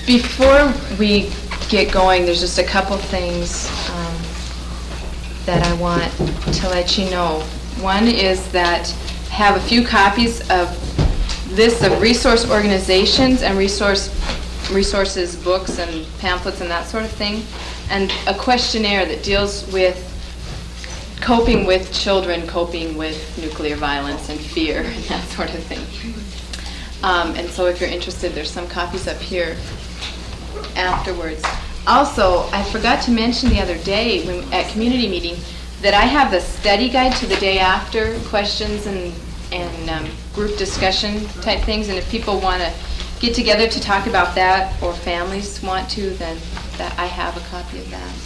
Before we get going, there's just a couple things that I want to let you know. One is that I have a few copies of lists of resource organizations and resources, books and pamphlets and that sort of thing, and a questionnaire that deals with coping with children, coping with nuclear violence and fear and that sort of thing. And so if you're interested, there's some copies up here afterwards. Also, I forgot to mention the other day at community meeting that I have the study guide to the day after, questions and group discussion type things, and if people want to get together to talk about that, or families want to, then I have a copy of that.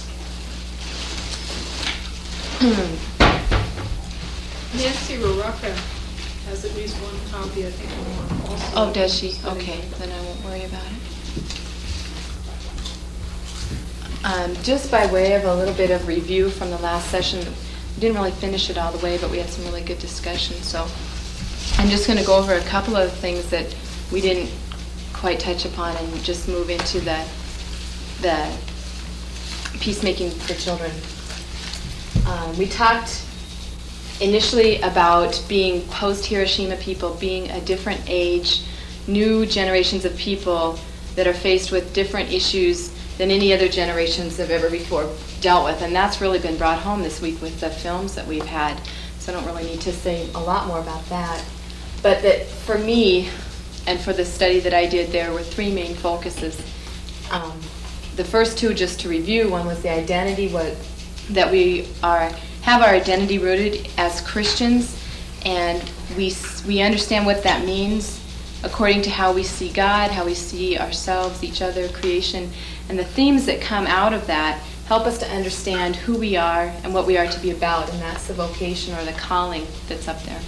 Nancy Roraka has at least one copy, I think. Also oh, does she? Okay, then I won't worry about it. Just by way of a little bit of review from the last session, we didn't really finish it all the way, but we had some really good discussion. So I'm just going to go over a couple of things that we didn't quite touch upon and just move into the peacemaking for children. We talked initially about being post-Hiroshima people, being a different age, new generations of people that are faced with different issues than any other generations have ever before dealt with. And that's really been brought home this week with the films that we've had. So I don't really need to say a lot more about that. But that for me, and for the study that I did, there were three main focuses. The first two, just to review, one was the identity, that we have our identity rooted as Christians, and we understand what that means according to how we see God, how we see ourselves, each other, creation, and the themes that come out of that help us to understand who we are and what we are to be about, and that's the vocation or the calling that's up there.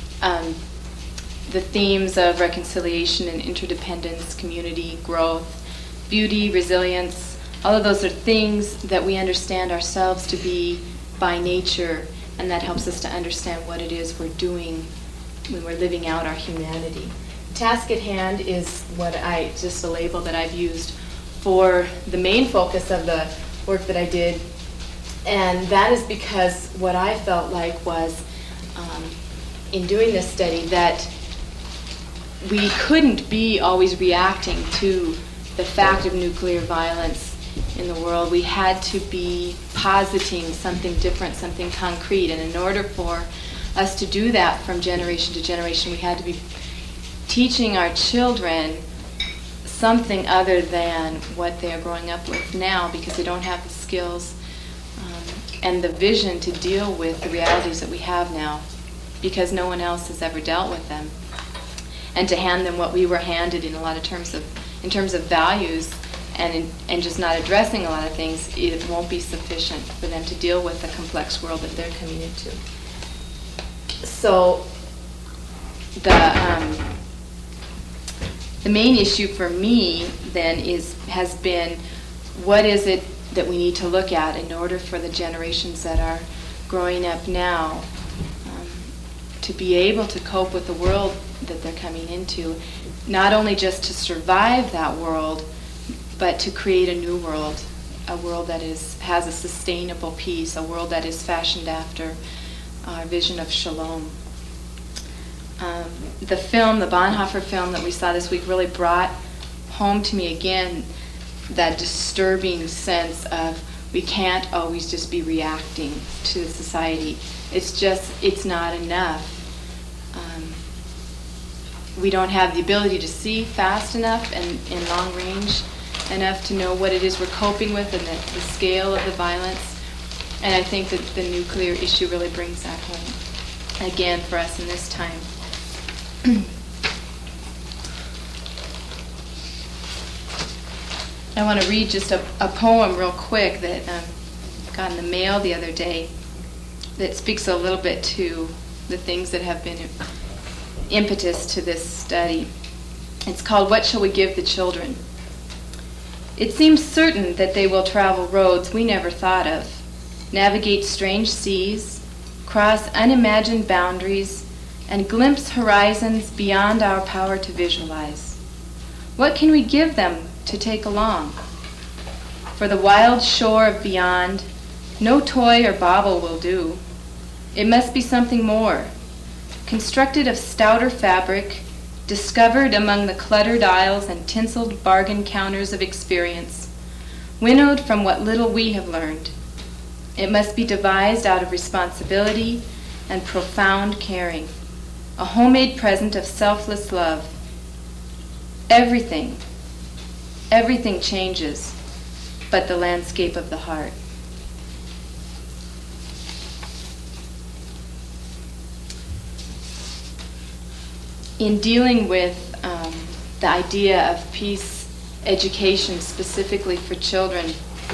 The themes of reconciliation and interdependence, community, growth, beauty, resilience, all of those are things that we understand ourselves to be by nature, and that helps us to understand what it is we're doing when we're living out our humanity. The task at hand is just a label that I've used for the main focus of the work that I did, and that is because what I felt like was, in doing this study, that we couldn't be always reacting to the fact of nuclear violence in the world. We had to be positing something different, something concrete, and in order for us to do that from generation to generation, we had to be teaching our children something other than what they are growing up with now, because they don't have the skills and the vision to deal with the realities that we have now, because no one else has ever dealt with them. And to hand them what we were handed in a lot of terms of values, and just not addressing a lot of things, it won't be sufficient for them to deal with the complex world that they're coming into. So the main issue for me then has been, what is it that we need to look at in order for the generations that are growing up now to be able to cope with the world that they're coming into, not only just to survive that world, but to create a new world, a world that has a sustainable peace, a world that is fashioned after our vision of shalom. The Bonhoeffer film that we saw this week really brought home to me again that disturbing sense of we can't always just be reacting to society. It's not enough. We don't have the ability to see fast enough and in long range enough to know what it is we're coping with and the scale of the violence. And I think that the nuclear issue really brings that home again for us in this time. I want to read just a poem real quick that got in the mail the other day that speaks a little bit to the things that have been impetus to this study. It's called "What Shall We Give the Children?" It seems certain that they will travel roads we never thought of, navigate strange seas, cross unimagined boundaries, and glimpse horizons beyond our power to visualize. What can we give them to take along. For the wild shore of beyond, no toy or bauble will do. It must be something more, constructed of stouter fabric, discovered among the cluttered aisles and tinseled bargain counters of experience, winnowed from what little we have learned. It must be devised out of responsibility and profound caring, a homemade present of selfless love. Everything changes, but the landscape of the heart. In dealing with the idea of peace education specifically for children,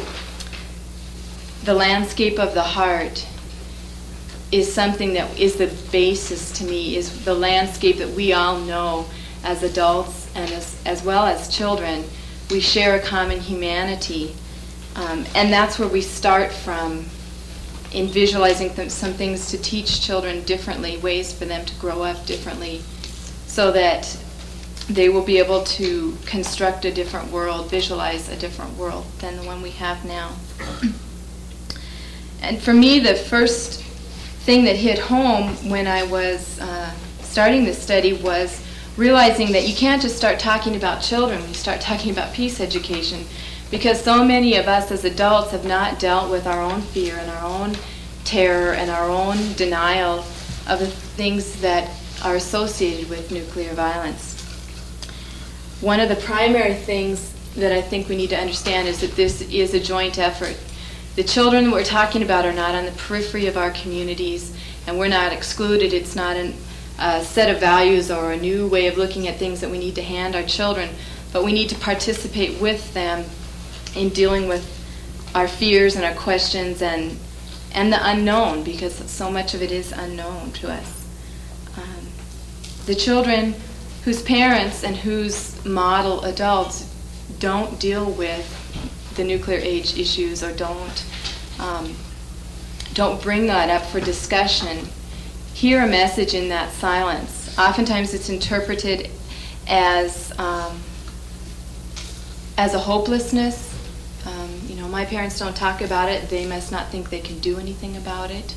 the landscape of the heart is something that is the basis to me, is the landscape that we all know as adults and as well as children. We share a common humanity, and that's where we start from in visualizing some things to teach children differently, ways for them to grow up differently, so that they will be able to construct a different world, visualize a different world than the one we have now. And for me, the first thing that hit home when I was starting this study was realizing that you can't just start talking about children when you start talking about peace education, because so many of us as adults have not dealt with our own fear and our own terror and our own denial of the things that are associated with nuclear violence. One of the primary things that I think we need to understand is that this is a joint effort. The children that we're talking about are not on the periphery of our communities, and we're not excluded. It's not a set of values or a new way of looking at things that we need to hand our children, but we need to participate with them in dealing with our fears and our questions and the unknown, because so much of it is unknown to us. The children whose parents and whose model adults don't deal with the nuclear age issues or don't bring that up for discussion hear a message in that silence. Oftentimes it's interpreted as a hopelessness. My parents don't talk about it. They must not think they can do anything about it.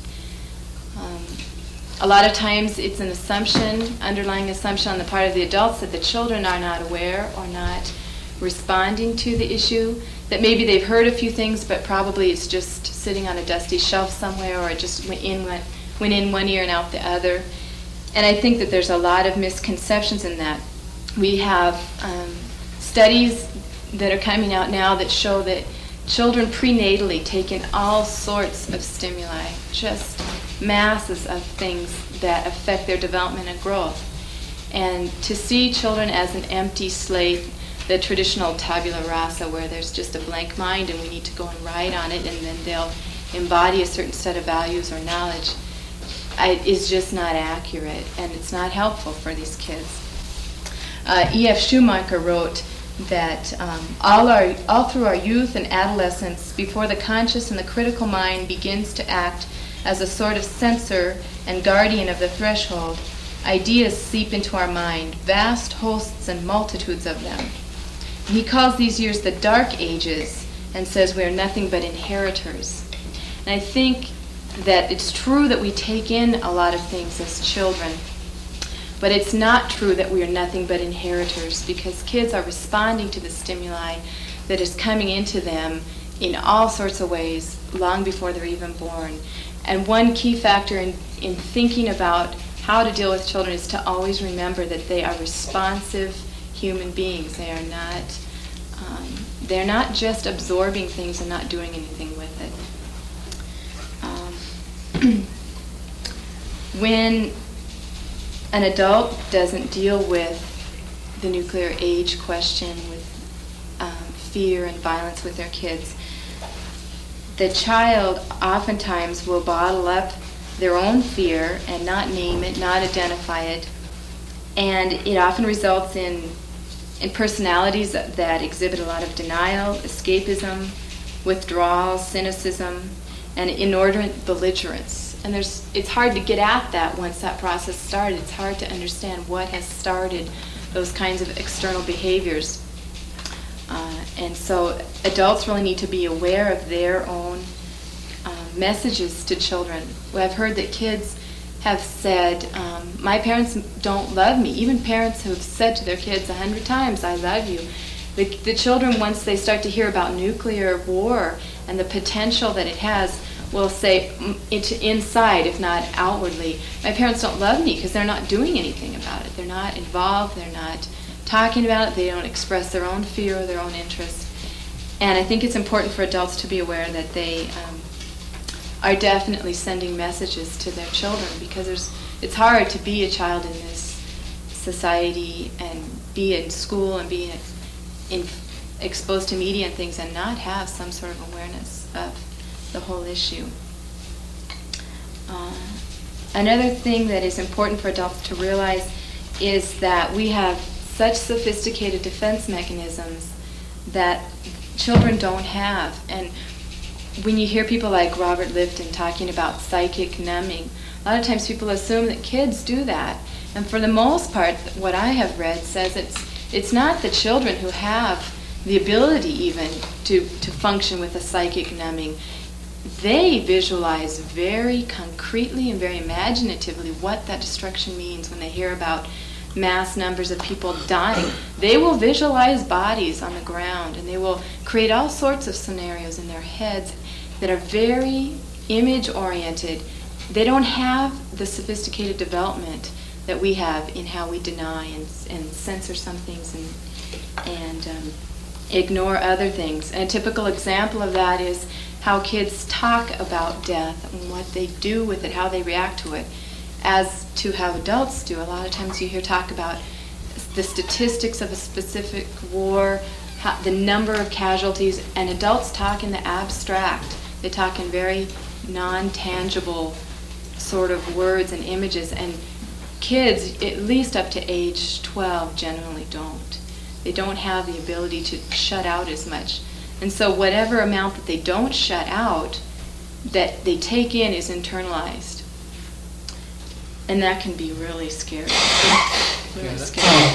A lot of times it's an assumption, underlying assumption on the part of the adults that the children are not aware or not responding to the issue, that maybe they've heard a few things, but probably it's just sitting on a dusty shelf somewhere, or it just went in one ear and out the other. And I think that there's a lot of misconceptions in that. We have studies that are coming out now that show that children prenatally take in all sorts of stimuli, just masses of things that affect their development and growth. And to see children as an empty slate, the traditional tabula rasa, where there's just a blank mind and we need to go and write on it and then they'll embody a certain set of values or knowledge, is just not accurate, and it's not helpful for these kids. E.F. Schumacher wrote that all through our youth and adolescence, before the conscious and the critical mind begins to act as a sort of censor and guardian of the threshold, ideas seep into our mind, vast hosts and multitudes of them. And he calls these years the dark ages and says we are nothing but inheritors. And I think that it's true that we take in a lot of things as children, but it's not true that we are nothing but inheritors, because kids are responding to the stimuli that is coming into them in all sorts of ways long before they're even born. And one key factor in thinking about how to deal with children is to always remember that they are responsive human beings. They are not, they're not just absorbing things and not doing anything with it. When an adult doesn't deal with the nuclear age question, with fear and violence with their kids, the child oftentimes will bottle up their own fear and not name it, not identify it, and it often results in personalities that exhibit a lot of denial, escapism, withdrawal, cynicism, and inordinate belligerence. And it's hard to get at that once that process started. It's hard to understand what has started those kinds of external behaviors. And so adults really need to be aware of their own messages to children. I've heard that kids have said, my parents don't love me. Even parents who have said to their kids 100 times, I love you. The children, once they start to hear about nuclear war and the potential that it has, will say inside, if not outwardly, my parents don't love me because they're not doing anything about it. They're not involved. They're not talking about it. They don't express their own fear or their own interest. And I think it's important for adults to be aware that they are definitely sending messages to their children, because it's hard to be a child in this society and be in school and be exposed to media and things and not have some sort of awareness of the whole issue. Another thing that is important for adults to realize is that we have such sophisticated defense mechanisms that children don't have. And when you hear people like Robert Lifton talking about psychic numbing, a lot of times people assume that kids do that. And for the most part, what I have read says it's not the children who have the ability even to function with a psychic numbing. They visualize very concretely and very imaginatively what that destruction means when they hear about mass numbers of people dying. They will visualize bodies on the ground, and they will create all sorts of scenarios in their heads that are very image-oriented. They don't have the sophisticated development that we have in how we deny and censor some things and ignore other things. And a typical example of that is how kids talk about death and what they do with it, how they react to it, as to how adults do. A lot of times you hear talk about the statistics of a specific war, the number of casualties, and adults talk in the abstract. They talk in very non-tangible sort of words and images, and kids, at least up to age 12, generally don't. They don't have the ability to shut out as much. And so whatever amount that they don't shut out, that they take in is internalized. And that can be really scary. Really scary.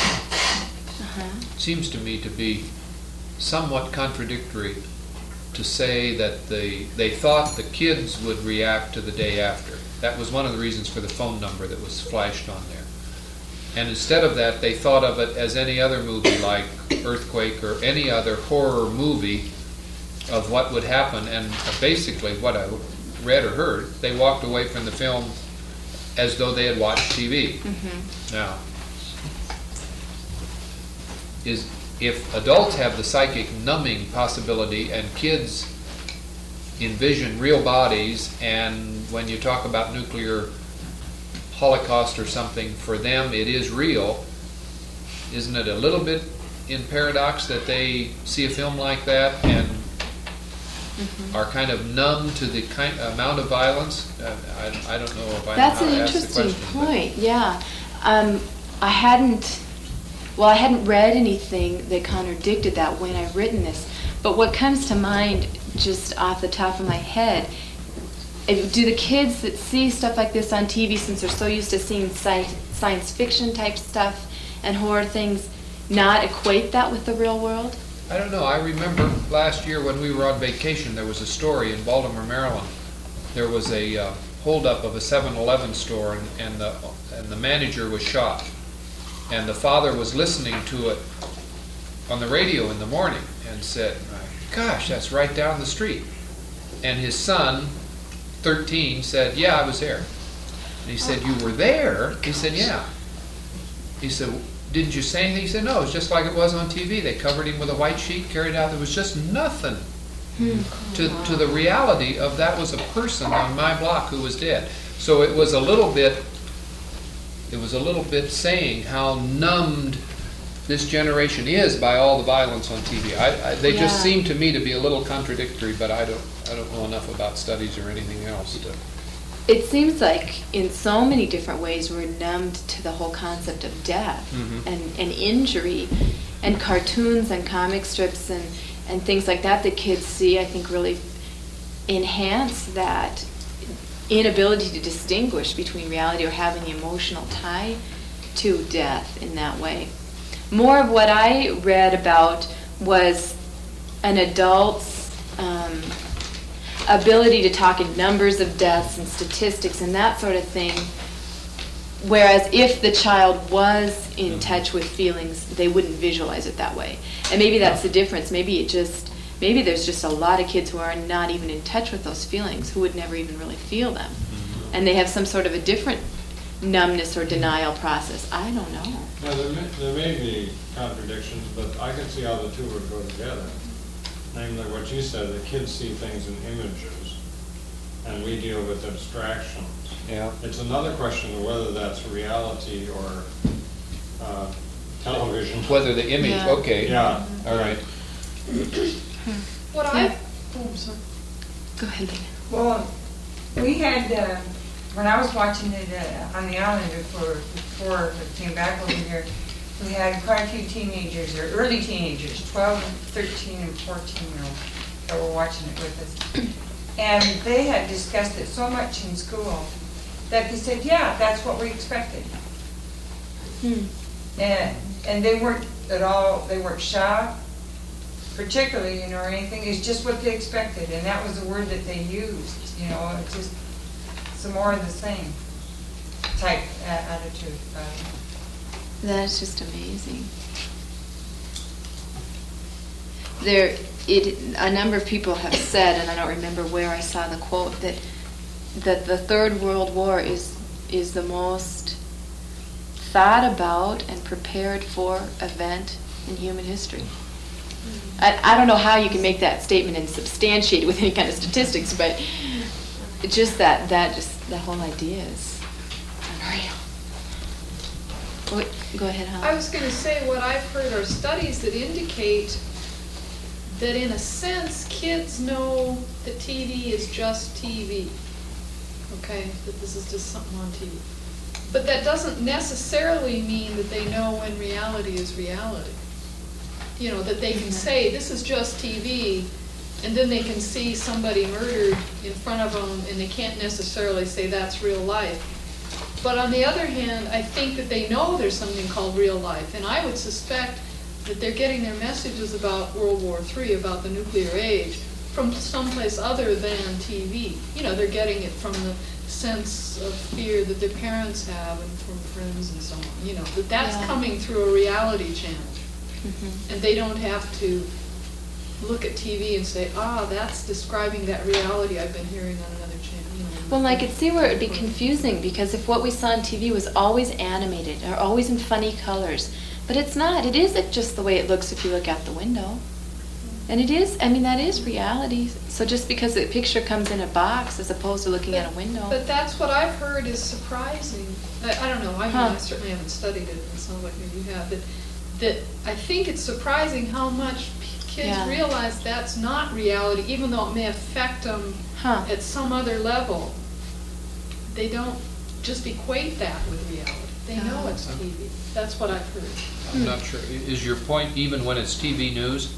Seems to me to be somewhat contradictory to say that they thought the kids would react to the day after. That was one of the reasons for the phone number that was flashed on there. And instead of that, they thought of it as any other movie like Earthquake or any other horror movie of what would happen. And basically what I read or heard, they walked away from the film as though they had watched TV. Mm-hmm. Now, if adults have the psychic numbing possibility and kids envision real bodies, and when you talk about nuclear holocaust or something, for them it is real, isn't it a little bit in paradox that they see a film like that and are kind of numb to the amount of violence? I don't know if I know how to ask the question. That's an interesting point, yeah. I hadn't read anything that contradicted that when I've written this, but what comes to mind just off the top of my head, do the kids that see stuff like this on TV, since they're so used to seeing science fiction type stuff and horror things, not equate that with the real world? I don't know. I remember last year when we were on vacation, there was a story in Baltimore, Maryland. There was a holdup of a 7-Eleven store, and the manager was shot. And the father was listening to it on the radio in the morning and said, gosh, that's right down the street. And his son, 13, said, yeah, I was there. And he said, you were there? He said, yeah. He said, didn't you say anything? He said, no, it was just like it was on TV. They covered him with a white sheet, carried out. There was just nothing to the reality of that was a person on my block who was dead. So it was a little bit saying how numbed this generation is by all the violence on TV. They just seem to me to be a little contradictory, but I don't know enough about studies or anything else. It seems like in so many different ways we're numbed to the whole concept of death and injury, and cartoons and comic strips and things like that kids see, I think, really enhance that inability to distinguish between reality or having the emotional tie to death in that way. More of what I read about was an adult's ability to talk in numbers of deaths and statistics and that sort of thing. Whereas if the child was in touch with feelings, they wouldn't visualize it that way. And maybe that's the difference. Maybe there's just a lot of kids who are not even in touch with those feelings, who would never even really feel them. And they have some sort of a different numbness or denial process. I don't know. Now, there may be contradictions, but I can see how the two would go together. Namely, what you said, the kids see things in images, and we deal with abstractions. Yeah. It's another question of whether that's reality or television. Whether the image, Yeah. okay. Yeah. All right. What Yeah. I'm sorry. Go ahead, Dana. Well, we had, when I was watching it on the island before I came back over here, we had quite a few teenagers, or early teenagers, 12, 13, and 14-year-olds that were watching it with us. And they had discussed it so much in school that they said, yeah, that's what we expected. And they weren't at all, they weren't shocked, particularly, or anything. It's just what they expected, and that was the word that they used, it's just some more of the same type attitude about it. That's just amazing. A number of people have said, and I don't remember where I saw the quote, that the Third World War is the most thought about and prepared for event in human history. I don't know how you can make that statement and substantiate it with any kind of statistics, but just the whole idea is unreal. Go ahead, Helen. I was going to say, what I've heard are studies that indicate that in a sense, kids know that TV is just TV. Okay, that this is just something on TV. But that doesn't necessarily mean that they know when reality is reality. That they can say, this is just TV, and then they can see somebody murdered in front of them, and they can't necessarily say that's real life. But on the other hand, I think that they know there's something called real life, and I would suspect that they're getting their messages about World War III, about the nuclear age, from someplace other than TV. They're getting it from the sense of fear that their parents have and from friends and so on. That's coming through a reality channel. Mm-hmm. And they don't have to look at TV and say, that's describing that reality I've been hearing on another channel. Well, I could see where it would be confusing, because if what we saw on TV was always animated or always in funny colors, but it's not. It isn't just the way it looks if you look out the window. And it is, that is reality. So just because the picture comes in a box as opposed to looking at a window. But that's what I've heard is surprising. I don't know. I certainly haven't studied it. It sounds like maybe you have. That I think it's surprising how much kids realize that's not reality, even though it may affect them at some other level. They don't just equate that with reality. They know it's TV. That's what I've heard. I'm not sure. Is your point even when it's TV news?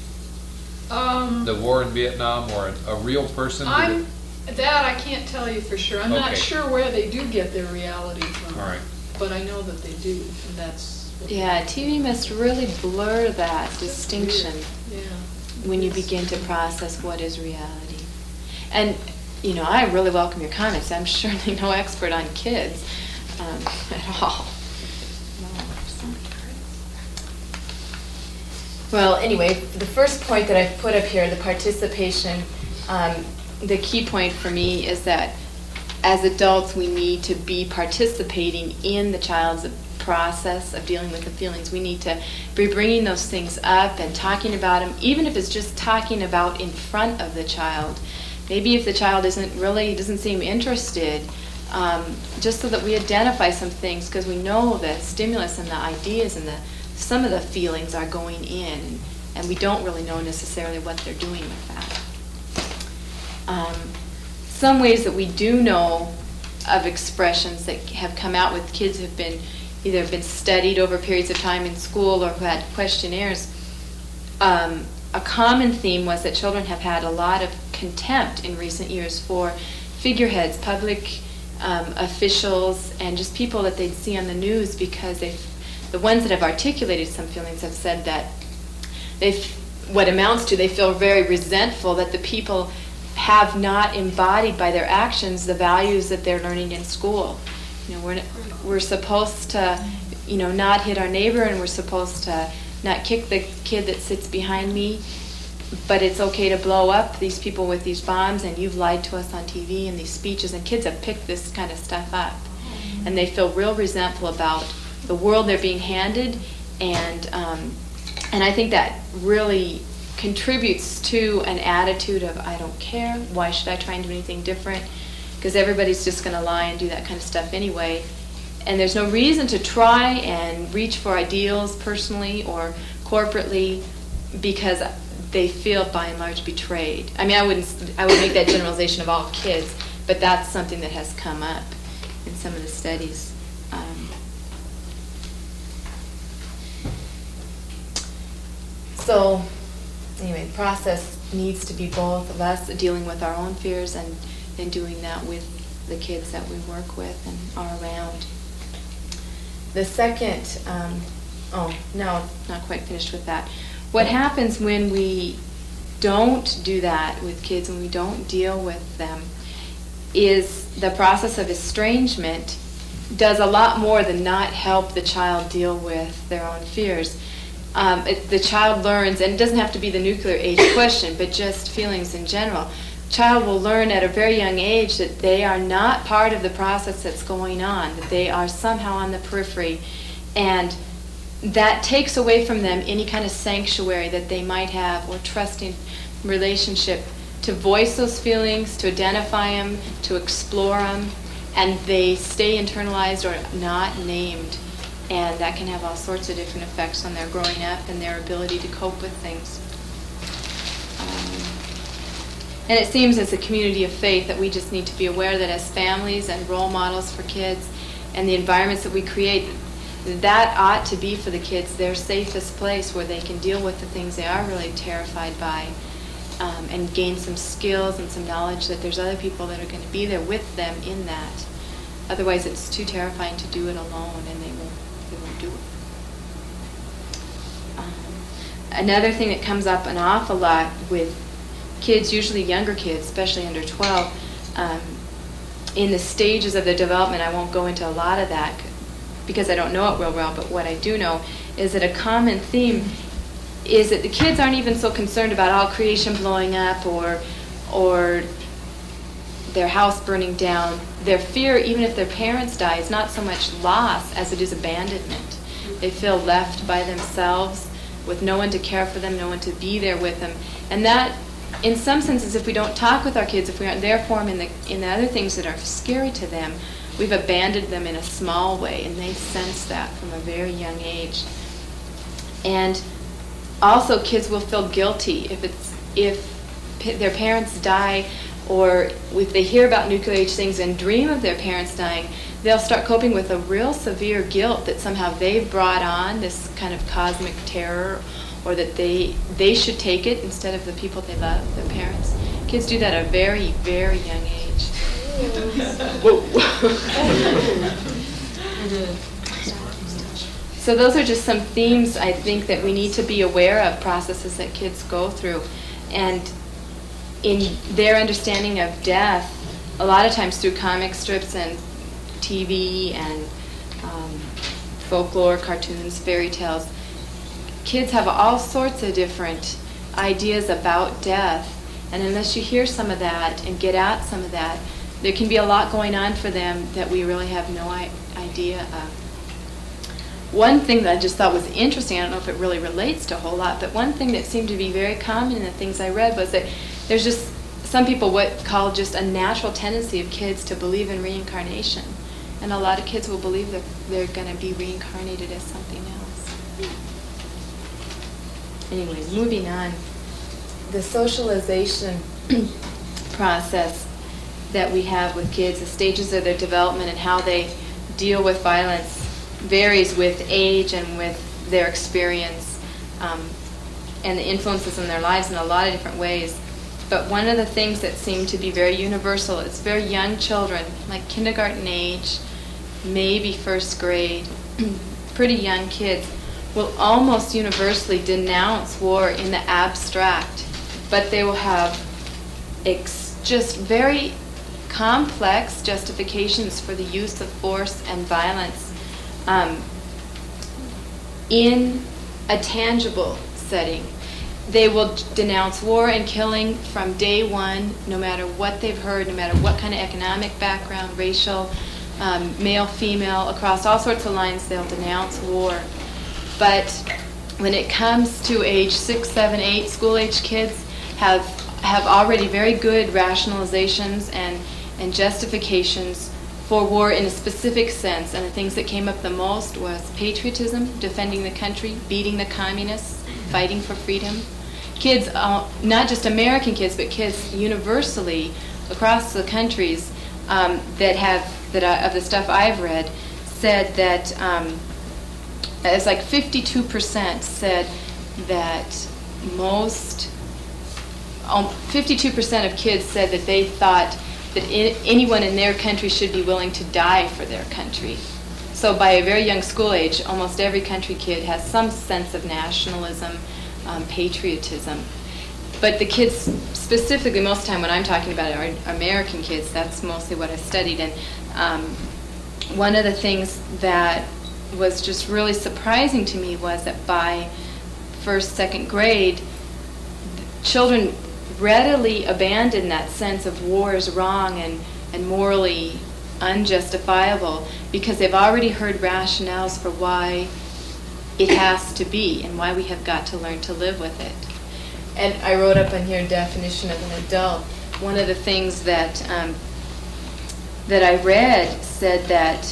The The war in Vietnam, or a real person? That I can't tell you for sure. I'm not sure where they do get their reality from. All right. But I know that they do, and that's... TV must really blur that distinction Yeah. when you begin to process what is reality. And, I really welcome your comments. I'm surely no expert on kids at all. Well, anyway, the first point that I've put up here, the participation, the key point for me is that as adults we need to be participating in the child's process of dealing with the feelings. We need to be bringing those things up and talking about them, even if it's just talking about in front of the child. Maybe if the child doesn't seem interested, just so that we identify some things, because we know the stimulus and the ideas and some of the feelings are going in, and we don't really know necessarily what they're doing with that. Some ways that we do know of expressions that have come out with kids who have either been studied over periods of time in school or who had questionnaires. A common theme was that children have had a lot of contempt in recent years for figureheads, public officials, and just people that they'd see on the news, because the ones that have articulated some feelings have said that they've what amounts to, they feel very resentful that the people have not embodied by their actions the values that they're learning in school. You know, we're supposed to, you know, not hit our neighbor, and we're supposed to not kick the kid that sits behind me, but it's okay to blow up these people with these bombs, and you've lied to us on TV and these speeches, and kids have picked this kind of stuff up. And they feel real resentful about the world they're being handed, and I think that really contributes to an attitude of, I don't care, why should I try and do anything different? Because everybody's just going to lie and do that kind of stuff anyway. And there's no reason to try and reach for ideals personally or corporately, because they feel by and large betrayed. I mean, I would make that generalization of all kids, but that's something that has come up in some of the studies. So anyway, the process needs to be both of us dealing with our own fears and doing that with the kids that we work with and are around. The second, no, not quite finished with that. What happens when we don't do that with kids, when we don't deal with them, is the process of estrangement does a lot more than not help the child deal with their own fears. The child learns, and it doesn't have to be the nuclear age question, but just feelings in general. Child will learn at a very young age that they are not part of the process that's going on, that they are somehow on the periphery, and that takes away from them any kind of sanctuary that they might have or trusting relationship to voice those feelings, to identify them, to explore them, and they stay internalized or not named. And that can have all sorts of different effects on their growing up and their ability to cope with things. And it seems as a community of faith that we just need to be aware that as families and role models for kids and the environments that we create, that ought to be for the kids their safest place where they can deal with the things they are really terrified by, and gain some skills and some knowledge that there's other people that are going to be there with them in that. Otherwise it's too terrifying to do it alone, and they won't do it. Another thing that comes up an awful lot with kids, usually younger kids, especially under 12, in the stages of their development, I won't go into a lot of that because I don't know it real well, but what I do know is that a common theme is that the kids aren't even so concerned about all creation blowing up or their house burning down. Their fear, even if their parents die, is not so much loss as it is abandonment. They feel left by themselves with no one to care for them, no one to be there with them. And that, in some senses, if we don't talk with our kids, if we aren't there for them in the other things that are scary to them, we've abandoned them in a small way, and they sense that from a very young age. And also, kids will feel guilty if their parents die, or if they hear about nuclear age things and dream of their parents dying. They'll start coping with a real severe guilt that somehow they've brought on this kind of cosmic terror, or that they should take it instead of the people they love, their parents. Kids do that at a very, very young age. So those are just some themes, I think, that we need to be aware of, processes that kids go through. And in their understanding of death, a lot of times through comic strips and TV and folklore, cartoons, fairy tales, kids have all sorts of different ideas about death. And unless you hear some of that and get at some of that, there can be a lot going on for them that we really have no idea of. One thing that I just thought was interesting, I don't know if it really relates to a whole lot, but one thing that seemed to be very common in the things I read was that there's just, some people what call just a natural tendency of kids to believe in reincarnation. And a lot of kids will believe that they're going to be reincarnated as something else. Anyway, moving on. The socialization process that we have with kids, the stages of their development and how they deal with violence, varies with age and with their experience, and the influences in their lives in a lot of different ways. But one of the things that seem to be very universal is very young children, like kindergarten age, maybe first grade, pretty young kids, will almost universally denounce war in the abstract, but they will have just very complex justifications for the use of force and violence in a tangible setting. They will denounce war and killing from day one, no matter what they've heard, no matter what kind of economic background, racial, male, female, across all sorts of lines, they'll denounce war. But when it comes to age 6, 7, 8, school-age kids have already very good rationalizations and justifications for war in a specific sense. And the things that came up the most was patriotism, defending the country, beating the communists, fighting for freedom. Kids, not just American kids, but kids universally across the countries of the stuff I've read, said that it's like 52% said that 52% of kids said that they thought that anyone in their country should be willing to die for their country. So by a very young school age, almost every country kid has some sense of nationalism, patriotism. But the kids, specifically, most of the time when I'm talking about it, are American kids. That's mostly what I studied. And one of the things that was just really surprising to me was that by first, second grade, children readily abandon that sense of war is wrong and morally unjustifiable because they've already heard rationales for why it has to be and why we have got to learn to live with it. And I wrote up on here a definition of an adult. One of the things that I read said that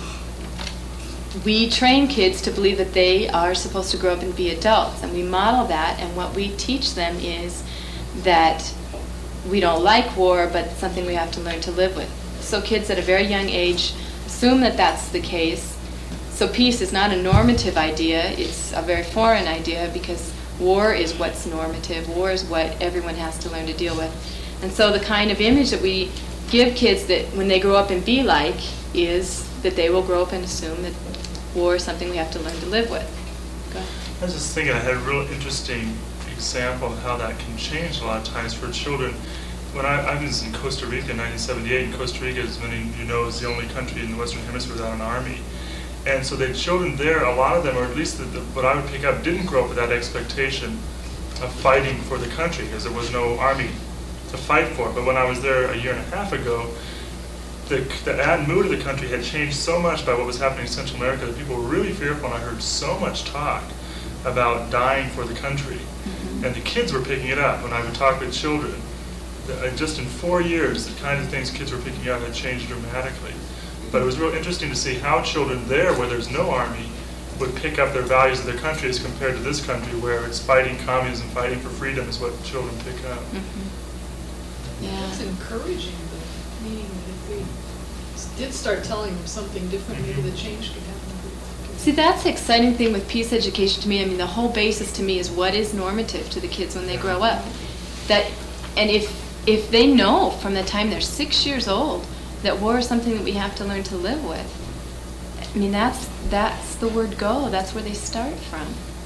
we train kids to believe that they are supposed to grow up and be adults, and we model that, and what we teach them is that we don't like war, but it's something we have to learn to live with. So kids at a very young age assume that that's the case. So peace is not a normative idea, it's a very foreign idea because war is what's normative, war is what everyone has to learn to deal with. And so the kind of image that we give kids that when they grow up and be like is that they will grow up and assume that war is something we have to learn to live with. Go ahead. I was just thinking I had a real interesting example of how that can change a lot of times for children. When I was in Costa Rica in 1978, and Costa Rica, as many of you know, is the only country in the Western Hemisphere without an army. And so the children there, a lot of them, or at least what I would pick up, didn't grow up with that expectation of fighting for the country because there was no army to fight for. But when I was there a year and a half ago, the mood of the country had changed so much by what was happening in Central America that people were really fearful, and I heard so much talk about dying for the country. Mm-hmm. And the kids were picking it up when I would talk with children. Just in 4 years, the kind of things kids were picking up had changed dramatically. But it was real interesting to see how children there, where there's no army, would pick up their values of their country as compared to this country, where it's fighting communism, fighting for freedom is what children pick up. Mm-hmm. Yeah. That's encouraging, but meaning that if we did start telling them something different, maybe the change could happen. See, that's the exciting thing with peace education to me. I mean, the whole basis to me is what is normative to the kids when they grow up. And if they know from the time they're 6 years old that war is something that we have to learn to live with, I mean, that's the word go. That's where they start from.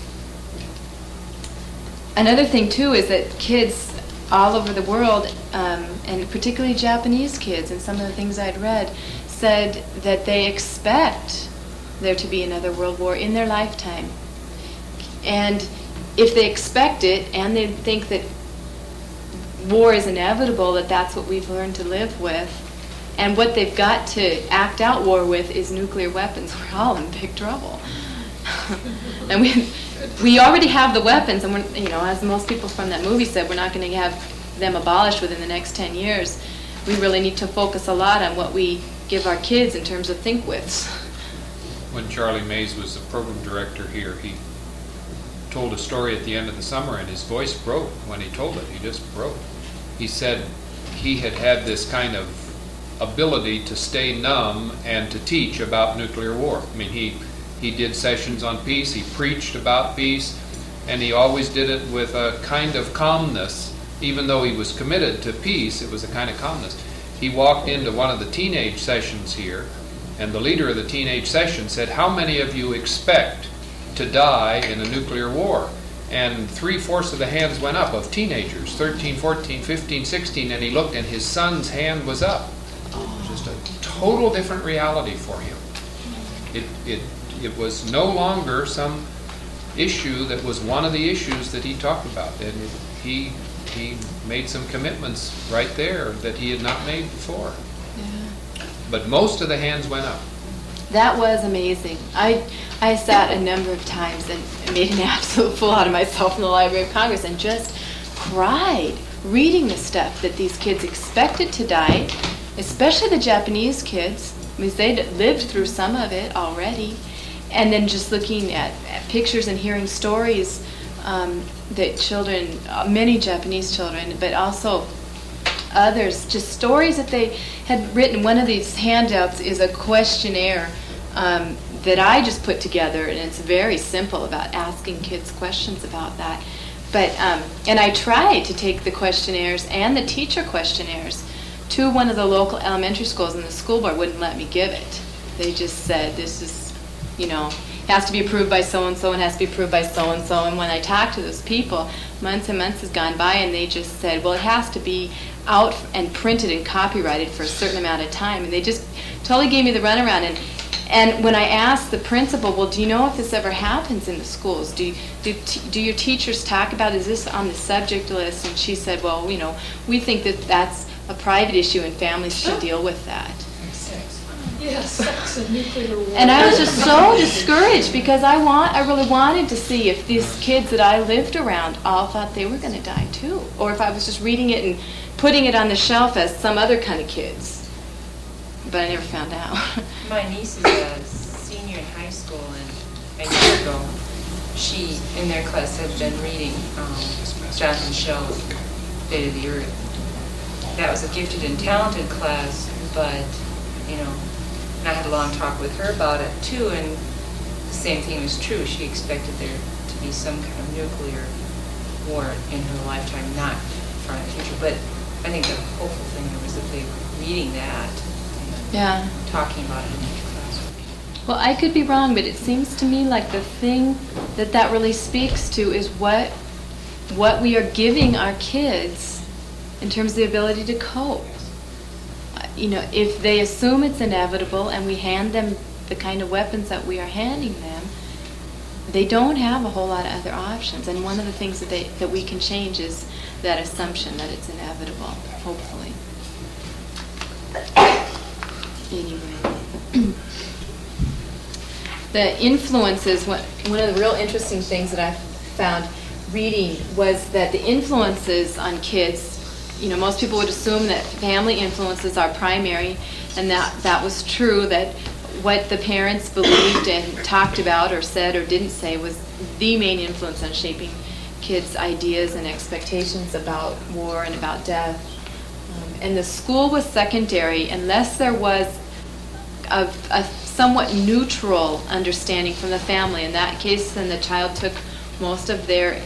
Another thing, too, is that kids all over the world, and particularly Japanese kids, and some of the things I'd read, said that they expect there to be another world war in their lifetime. And if they expect it and they think that war is inevitable, that that's what we've learned to live with, and what they've got to act out war with is nuclear weapons, we're all in big trouble. And we already have the weapons, and we're, you know, as most people from that movie said, we're not going to have them abolished within the next 10 years. We really need to focus a lot on what we give our kids in terms of think-withs. When Charlie Mays was the program director here, he told a story at the end of the summer, and his voice broke when he told it. He just broke. He said he had this kind of ability to stay numb and to teach about nuclear war. I mean, he did sessions on peace, he preached about peace, and he always did it with a kind of calmness. Even though he was committed to peace, it was a kind of calmness. He walked into one of the teenage sessions here, and the leader of the teenage session said, "How many of you expect to die in a nuclear war. And 3/4 of the hands went up of teenagers, 13, 14, 15, 16, and he looked and his son's hand was up. Just a total different reality for him. It was no longer some issue that was one of the issues that he talked about. And he made some commitments right there that he had not made before. Yeah. But most of the hands went up. That was amazing. I sat a number of times and made an absolute fool out of myself in the Library of Congress and just cried reading the stuff that these kids expected to die, especially the Japanese kids, because they'd lived through some of it already. And then just looking at pictures and hearing stories that children, many Japanese children, but also others, just stories that they had written. One of these handouts is a questionnaire that I just put together, and it's very simple about asking kids questions about that. But and I tried to take the questionnaires and the teacher questionnaires to one of the local elementary schools, and the school board wouldn't let me give it. They just said, this is, has to be approved by so-and-so and has to be approved by so-and-so. And when I talked to those people, months and months has gone by, and they just said, well, it has to be out and printed and copyrighted for a certain amount of time. And they just totally gave me the runaround. And when I asked the principal, well, do you know if this ever happens in the schools? Do your teachers talk about, is this on the subject list? And she said, well, we think that that's a private issue and families should deal with that. Yes, sex and nuclear war. And I was just so discouraged because I really wanted to see if these kids that I lived around all thought they were going to die too, or if I was just reading it and putting it on the shelf as some other kind of kids. But I never found out. My niece is a senior in high school, and a year ago, she, in their class, had been reading Jonathan Shell's Fate of the Earth. That was a gifted and talented class, but, and I had a long talk with her about it, too, and the same thing was true. She expected there to be some kind of nuclear war in her lifetime, not in front of the future. But I think the hopeful thing was that they were reading that. Yeah. Talking about it in each class. Well, I could be wrong, but it seems to me like the thing that really speaks to is what we are giving our kids in terms of the ability to cope. If they assume it's inevitable and we hand them the kind of weapons that we are handing them, they don't have a whole lot of other options. And one of the things that we can change is that assumption that it's inevitable, hopefully. Anyway. The influences, one of the real interesting things that I found reading was that the influences on kids, most people would assume that family influences are primary, and that was true, that what the parents believed and talked about or said or didn't say was the main influence on shaping kids' ideas and expectations about war and about death. And the school was secondary unless there was a somewhat neutral understanding from the family. In that case, then the child took most of their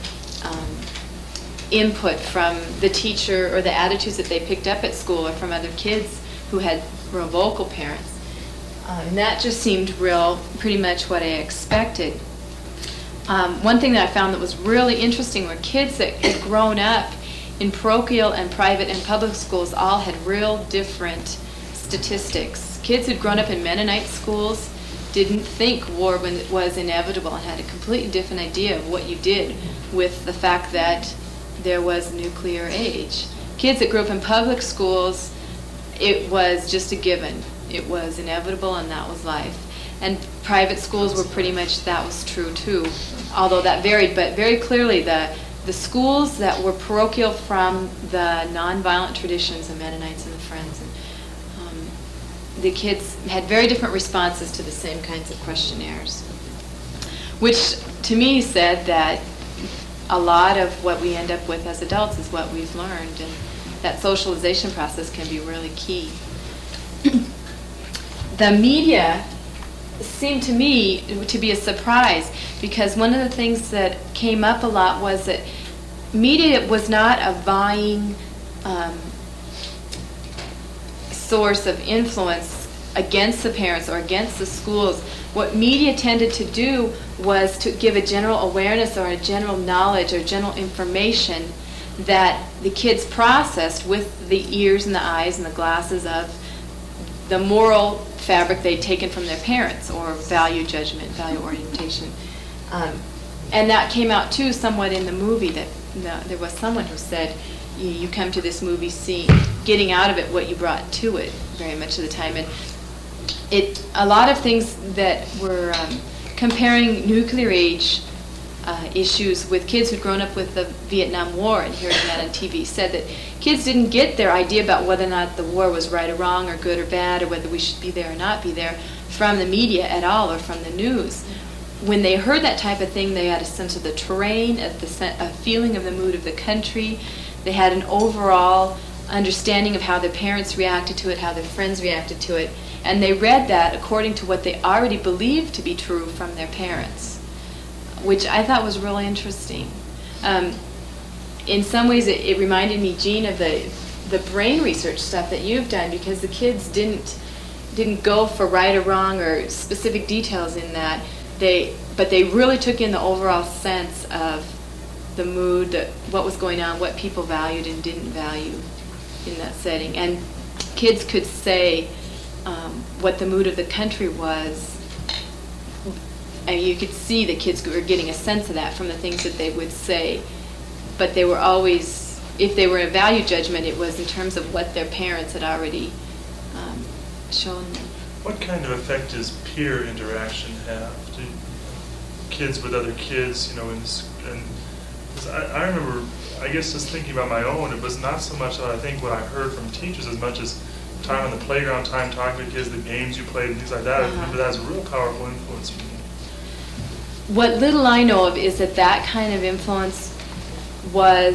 input from the teacher or the attitudes that they picked up at school or from other kids who had real vocal parents. And that just seemed pretty much what I expected. One thing that I found that was really interesting were kids that had grown up in parochial and private and public schools all had real different statistics. Kids who'd grown up in Mennonite schools didn't think war was inevitable and had a completely different idea of what you did with the fact that there was a nuclear age. Kids that grew up in public schools, it was just a given. It was inevitable and that was life. And private schools were pretty much, that was true too, although that varied, but very clearly the schools that were parochial from the nonviolent traditions of Mennonites and the Friends, and the kids had very different responses to the same kinds of questionnaires, which to me said that a lot of what we end up with as adults is what we've learned, and that socialization process can be really key. The media seemed to me to be a surprise, because one of the things that came up a lot was that media was not a vying source of influence against the parents or against the schools, what media tended to do was to give a general awareness or a general knowledge or general information that the kids processed with the ears and the eyes and the glasses of the moral fabric they'd taken from their parents, or value judgment, value orientation. And that came out too somewhat in the movie, that there was someone who said, you come to this movie getting out of it what you brought to it very much of the time. And a lot of things that were comparing nuclear age issues with kids who'd grown up with the Vietnam War and hearing that on TV said that kids didn't get their idea about whether or not the war was right or wrong or good or bad or whether we should be there or not be there from the media at all or from the news. When they heard that type of thing, they had a sense of the terrain, a feeling of the mood of the country. They had an overall understanding of how their parents reacted to it, how their friends reacted to it, and they read that according to what they already believed to be true from their parents, which I thought was really interesting. In some ways, it reminded me, Jean, of the brain research stuff that you've done, because the kids didn't go for right or wrong or specific details in that. But they really took in the overall sense of the mood, what was going on, what people valued and didn't value in that setting. And kids could say what the mood of the country was. And you could see the kids were getting a sense of that from the things that they would say. But they were always, if they were a value judgment, it was in terms of what their parents had already shown them. What kind of effect does peer interaction have? Do kids with other kids, and 'cause I remember, I guess just thinking about my own, it was not so much that I think what I heard from teachers as much as time on the playground, time talking to kids, the games you played and things like that. I remember that as a real powerful influence for me. What little I know of is that kind of influence was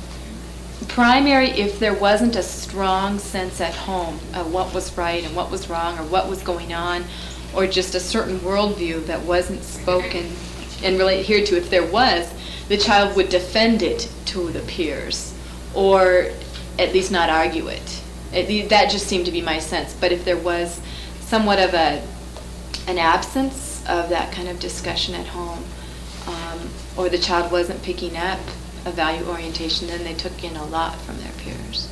primary if there wasn't a strong sense at home of what was right and what was wrong or what was going on, or just a certain worldview that wasn't spoken and really adhered to. If there was, the child would defend it to the peers, or at least not argue it. That just seemed to be my sense. But if there was somewhat of an absence of that kind of discussion at home, or the child wasn't picking up a value orientation, then they took in a lot from their peers.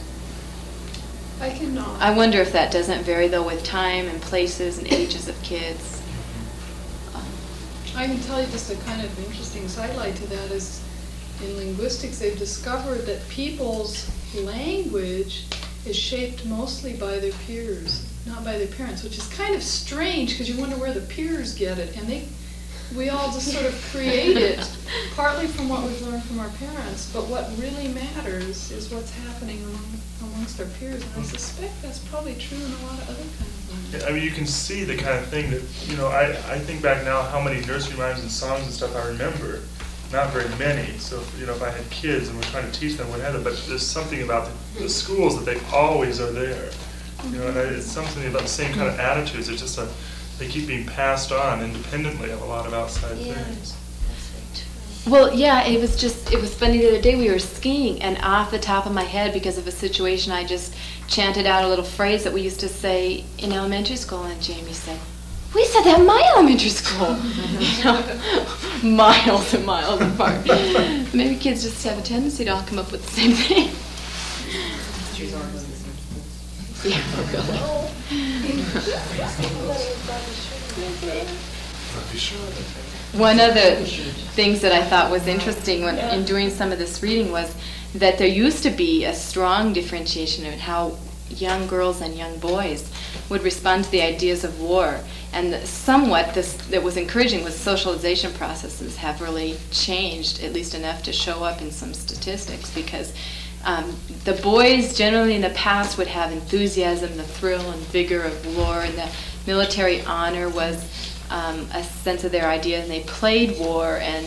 I wonder if that doesn't vary, though, with time and places and ages of kids. I can tell you just a kind of interesting sidelight to that is in linguistics they've discovered that people's language is shaped mostly by their peers, not by their parents, which is kind of strange because you wonder where the peers get it. And we all just sort of create it, partly from what we've learned from our parents, but what really matters is what's happening amongst our peers. And I suspect that's probably true in a lot of other kinds of language. I mean, you can see the kind of thing that, I think back now how many nursery rhymes and songs and stuff I remember. Not very many. So, if I had kids and we're trying to teach them whatever, but there's something about the schools that they always are there. And it's something about the same kind of attitudes. It's just they keep being passed on independently of a lot of outside things. Well, yeah, it was funny the other day we were skiing, and off the top of my head, because of a situation, I just chanted out a little phrase that we used to say in elementary school, and Jamie said, "We said that in my elementary school." Miles and miles apart. Maybe kids just have a tendency to all come up with the same thing. One of the things that I thought was interesting in doing some of this reading was that there used to be a strong differentiation in how young girls and young boys would respond to the ideas of war. And somewhat that was encouraging was socialization processes have really changed, at least enough to show up in some statistics, because the boys generally in the past would have enthusiasm, the thrill and vigor of war, and the military honor was a sense of their idea, and they played war and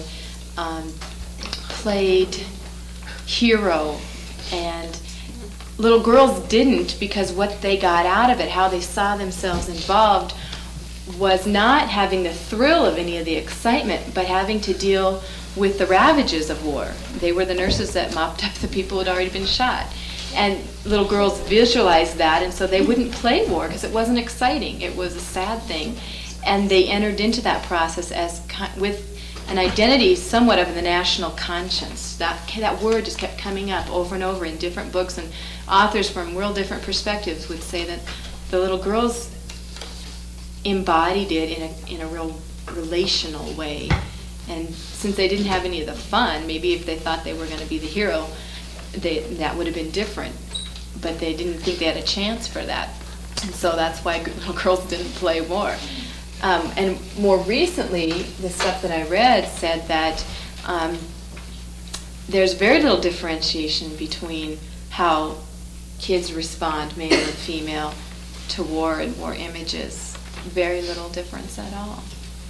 played hero, and little girls didn't, because what they got out of it, how they saw themselves involved, was not having the thrill of any of the excitement, but having to deal with the ravages of war. They were the nurses that mopped up the people who had already been shot. And little girls visualized that, and so they wouldn't play war because it wasn't exciting. It was a sad thing. And they entered into that process with an identity somewhat of the national conscience. That word just kept coming up over and over in different books, and authors from real different perspectives would say that the little girls embodied it in a real relational way. And since they didn't have any of the fun, maybe if they thought they were going to be the hero, that would have been different. But they didn't think they had a chance for that. And so that's why little girls didn't play more. And more recently, the stuff that I read said that there's very little differentiation between how kids respond, male and female, to war and war images. Very little difference at all.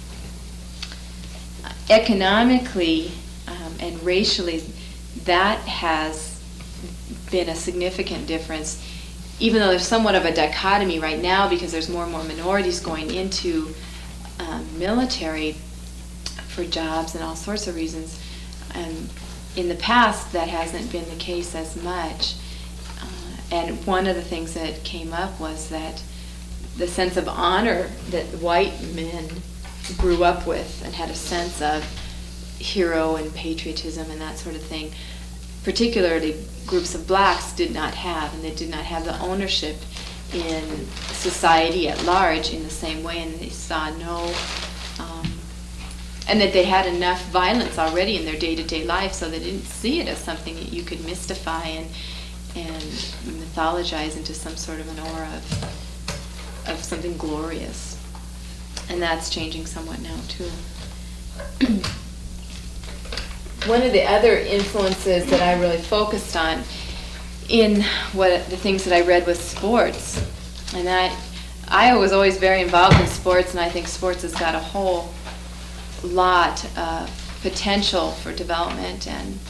Economically and racially, that has been a significant difference, even though there's somewhat of a dichotomy right now because there's more and more minorities going into military for jobs and all sorts of reasons. In the past, that hasn't been the case as much. And one of the things that came up was that the sense of honor that white men grew up with and had a sense of hero and patriotism and that sort of thing, particularly groups of blacks did not have, and they did not have the ownership in society at large in the same way, and they saw no, and that they had enough violence already in their day-to-day life, so they didn't see it as something that you could mystify and mythologize into some sort of an aura of something glorious. And that's changing somewhat now, too. One of the other influences that I really focused on in the things that I read was sports. And I was always very involved in sports, and I think sports has got a whole lot of potential for development and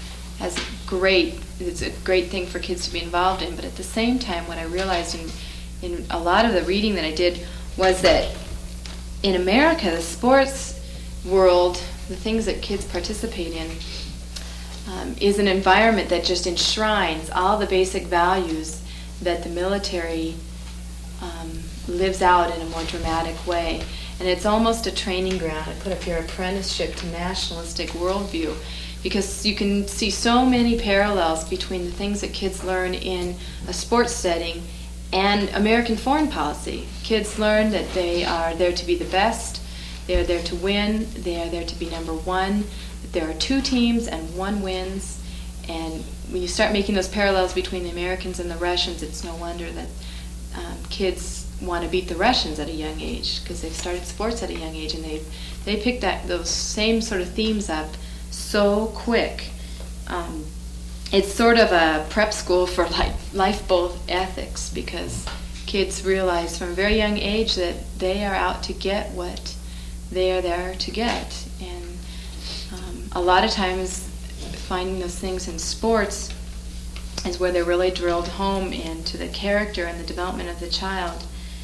it's a great thing for kids to be involved in. But at the same time, what I realized in a lot of the reading that I did was that in America, the sports world, the things that kids participate in, is an environment that just enshrines all the basic values that the military lives out in a more dramatic way. And it's almost a training ground. I put up here apprenticeship to nationalistic worldview, because you can see so many parallels between the things that kids learn in a sports setting and American foreign policy. Kids learn that they are there to be the best, they are there to win, they are there to be number one, that there are two teams and one wins. And when you start making those parallels between the Americans and the Russians, it's no wonder that kids want to beat the Russians at a young age, because they've started sports at a young age, and they picked those same sort of themes up so quick. It's sort of a prep school for lifeboat ethics, because kids realize from a very young age that they are out to get what they are there to get. And a lot of times finding those things in sports is where they're really drilled home into the character and the development of the child.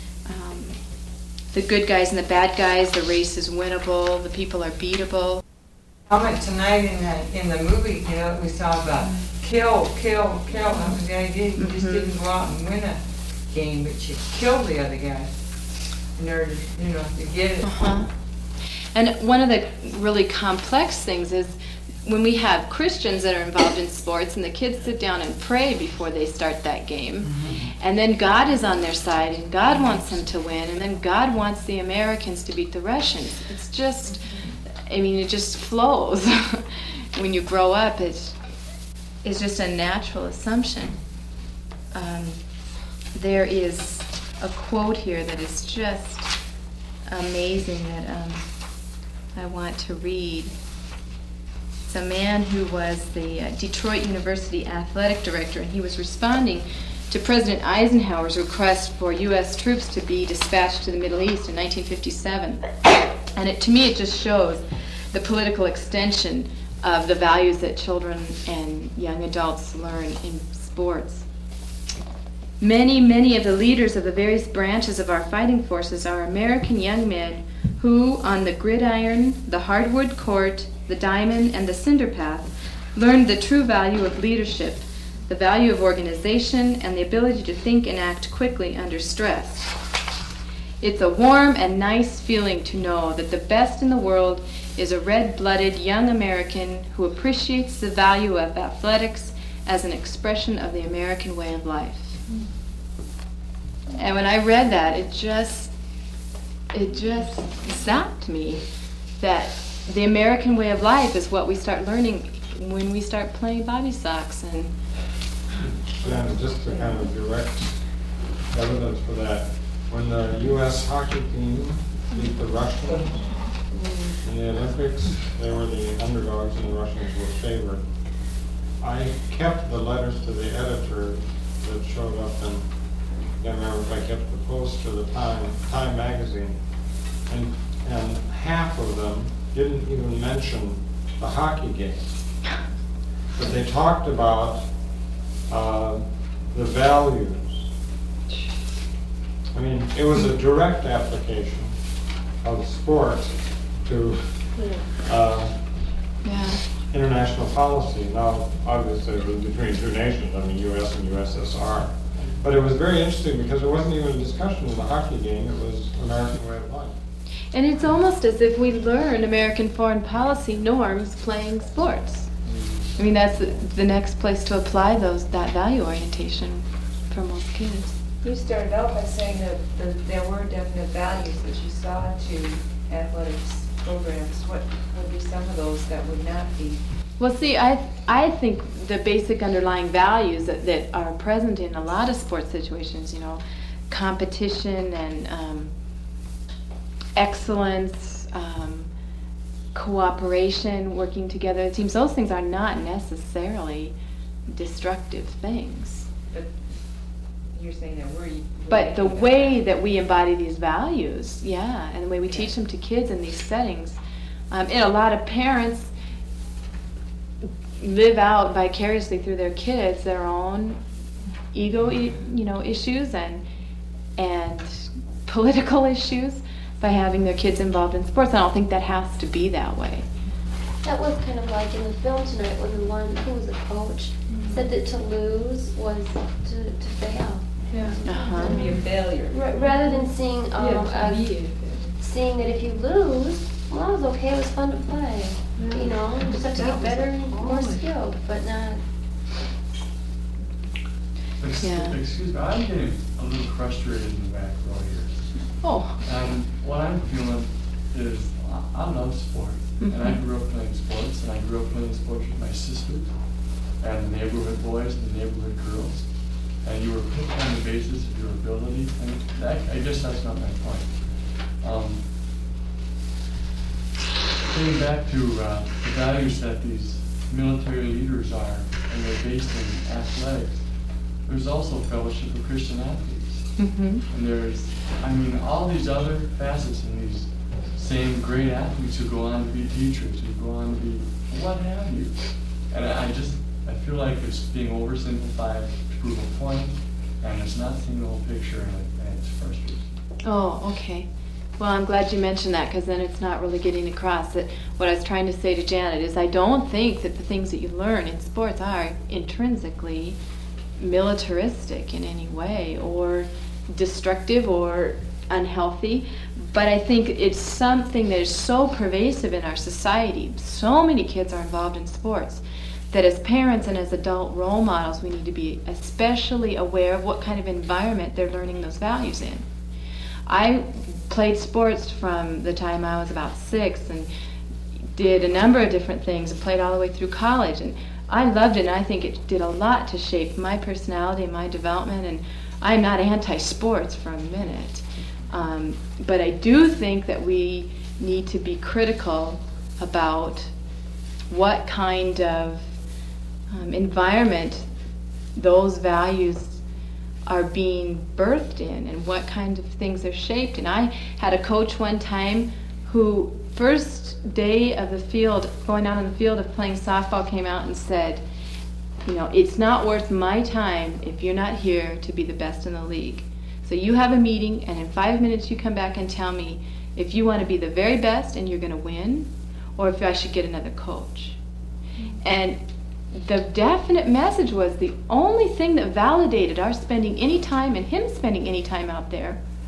The good guys and the bad guys, the race is winnable, the people are beatable. Comment tonight in the movie, we saw about kill. That was the idea. You just didn't go out and win a game, but you killed the other guy in order to get it. And one of the really complex things is when we have Christians that are involved in sports and the kids sit down and pray before they start that game, and then God is on their side and God wants them to win, and then God wants the Americans to beat the Russians. It's just, it just flows. When you grow up, it's just a natural assumption. There is a quote here that is just amazing that I want to read. It's a man who was the Detroit University athletic director, and he was responding to President Eisenhower's request for U.S. troops to be dispatched to the Middle East in 1957. And to me, it just shows the political extension of the values that children and young adults learn in sports. Many of the leaders of the various branches of our fighting forces are American young men who, on the gridiron, the hardwood court, the diamond, and the cinder path, learned the true value of leadership, the value of organization, and the ability to think and act quickly under stress. It's a warm and nice feeling to know that the best in the world is a red-blooded young American who appreciates the value of athletics as an expression of the American way of life. And when I read that, it just zapped me that the American way of life is what we start learning when we start playing body socks. And just to kind of direct evidence for that, when the U.S. hockey team beat the Russians in the Olympics, they were the underdogs and the Russians were favored. I kept the letters to the editor that showed up, and I can't remember if I kept the post to the Time magazine, and half of them didn't even mention the hockey game, but they talked about the values. I mean, it was a direct application of sport to international policy. Now, obviously, it was between two nations, I mean, U.S. and USSR. But it was very interesting because it wasn't even a discussion of the hockey game, it was American way of life. And it's almost as if we learn American foreign policy norms playing sports. I mean, that's the next place to apply that value orientation for most kids. You started out by saying that there were definite values that you saw to athletics programs. What would be some of those that would not be? Well, see, I think the basic underlying values that are present in a lot of sports situations, competition and excellence, cooperation, working together, it seems those things are not necessarily destructive things. But you're saying that But the way that we embody these values, and the way we teach them to kids in these settings, and a lot of parents live out vicariously through their kids their own ego, issues and political issues by having their kids involved in sports. I don't think that has to be that way. That was kind of like in the film tonight when the one who was a coach said that to lose was to fail. Uh-huh. To be a failure. Rather than seeing seeing that if you lose, well, that was okay, it was fun to play. You just have to get better and more skilled, but not. Excuse me, I'm getting a little frustrated in the back row here. Oh. And what I'm feeling is I love sport. And I grew up playing sports, and I grew up playing sports with my sisters and the neighborhood boys and the neighborhood girls. And you were picked on the basis of your ability, and I guess that's not my point. Getting back to the values that these military leaders are, and they're based in athletics, there's also Fellowship of Christian Athletes. And there's, all these other facets in these same great athletes who go on to be teachers, who go on to be what have you. And I feel like it's being oversimplified to prove a point, and it's not seeing the whole picture, and it's frustrating. Oh, okay. Well, I'm glad you mentioned that, because then it's not really getting across that what I was trying to say to Janet is I don't think that the things that you learn in sports are intrinsically militaristic in any way or destructive or unhealthy, but I think it's something that is so pervasive in our society. So many kids are involved in sports that as parents and as adult role models, we need to be especially aware of what kind of environment they're learning those values in. I played sports from the time I was about 6 and did a number of different things and played all the way through college, and I loved it, and I think it did a lot to shape my personality and my development, and I'm not anti-sports for a minute. But I do think that we need to be critical about what kind of environment those values are being birthed in and what kind of things they're shaped in. I had a coach one time who, first day of the field, going out on the field of playing softball, came out and said, it's not worth my time if you're not here to be the best in the league. So you have a meeting, and in 5 minutes you come back and tell me if you want to be the very best and you're going to win, or if I should get another coach. And the definite message was the only thing that validated our spending any time and him spending any time out there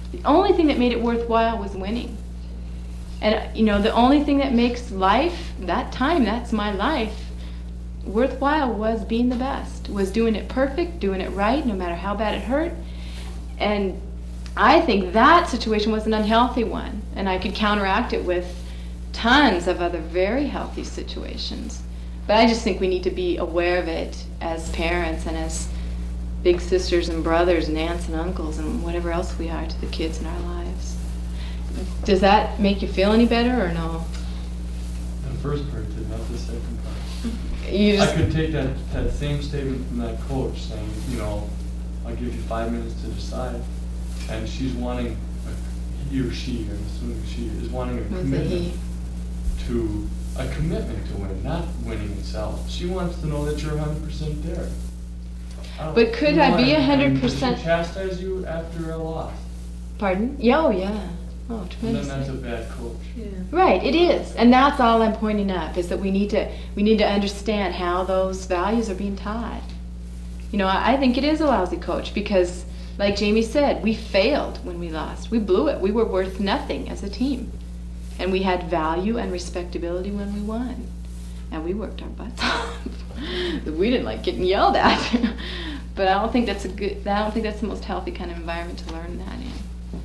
The only thing that made it worthwhile was winning. And, the only thing that makes life, that time, that's my life, worthwhile was being the best, was doing it perfect, doing it right, no matter how bad it hurt. And I think that situation was an unhealthy one, and I could counteract it with tons of other very healthy situations. But I just think we need to be aware of it as parents and as big sisters and brothers and aunts and uncles and whatever else we are to the kids in our lives. Does that make you feel any better or no? The first part did, not the second part. I could take that same statement from that coach saying, I'll give you 5 minutes to decide. And she's wanting, he or she, I'm assuming she, is wanting a commitment to win, not winning itself. She wants to know that you're 100% there. But could I be 100%? Does she chastise you after a loss? Pardon? Yeah, oh, yeah. Oh, tremendously. And then that's a bad coach. Yeah. Right, it is. And that's all I'm pointing up, is that we need to understand how those values are being taught. I think it is a lousy coach because, like Jamie said, we failed when we lost. We blew it. We were worth nothing as a team. And we had value and respectability when we won. And we worked our butts off. We didn't like getting yelled at. But I don't think that's the most healthy kind of environment to learn that in.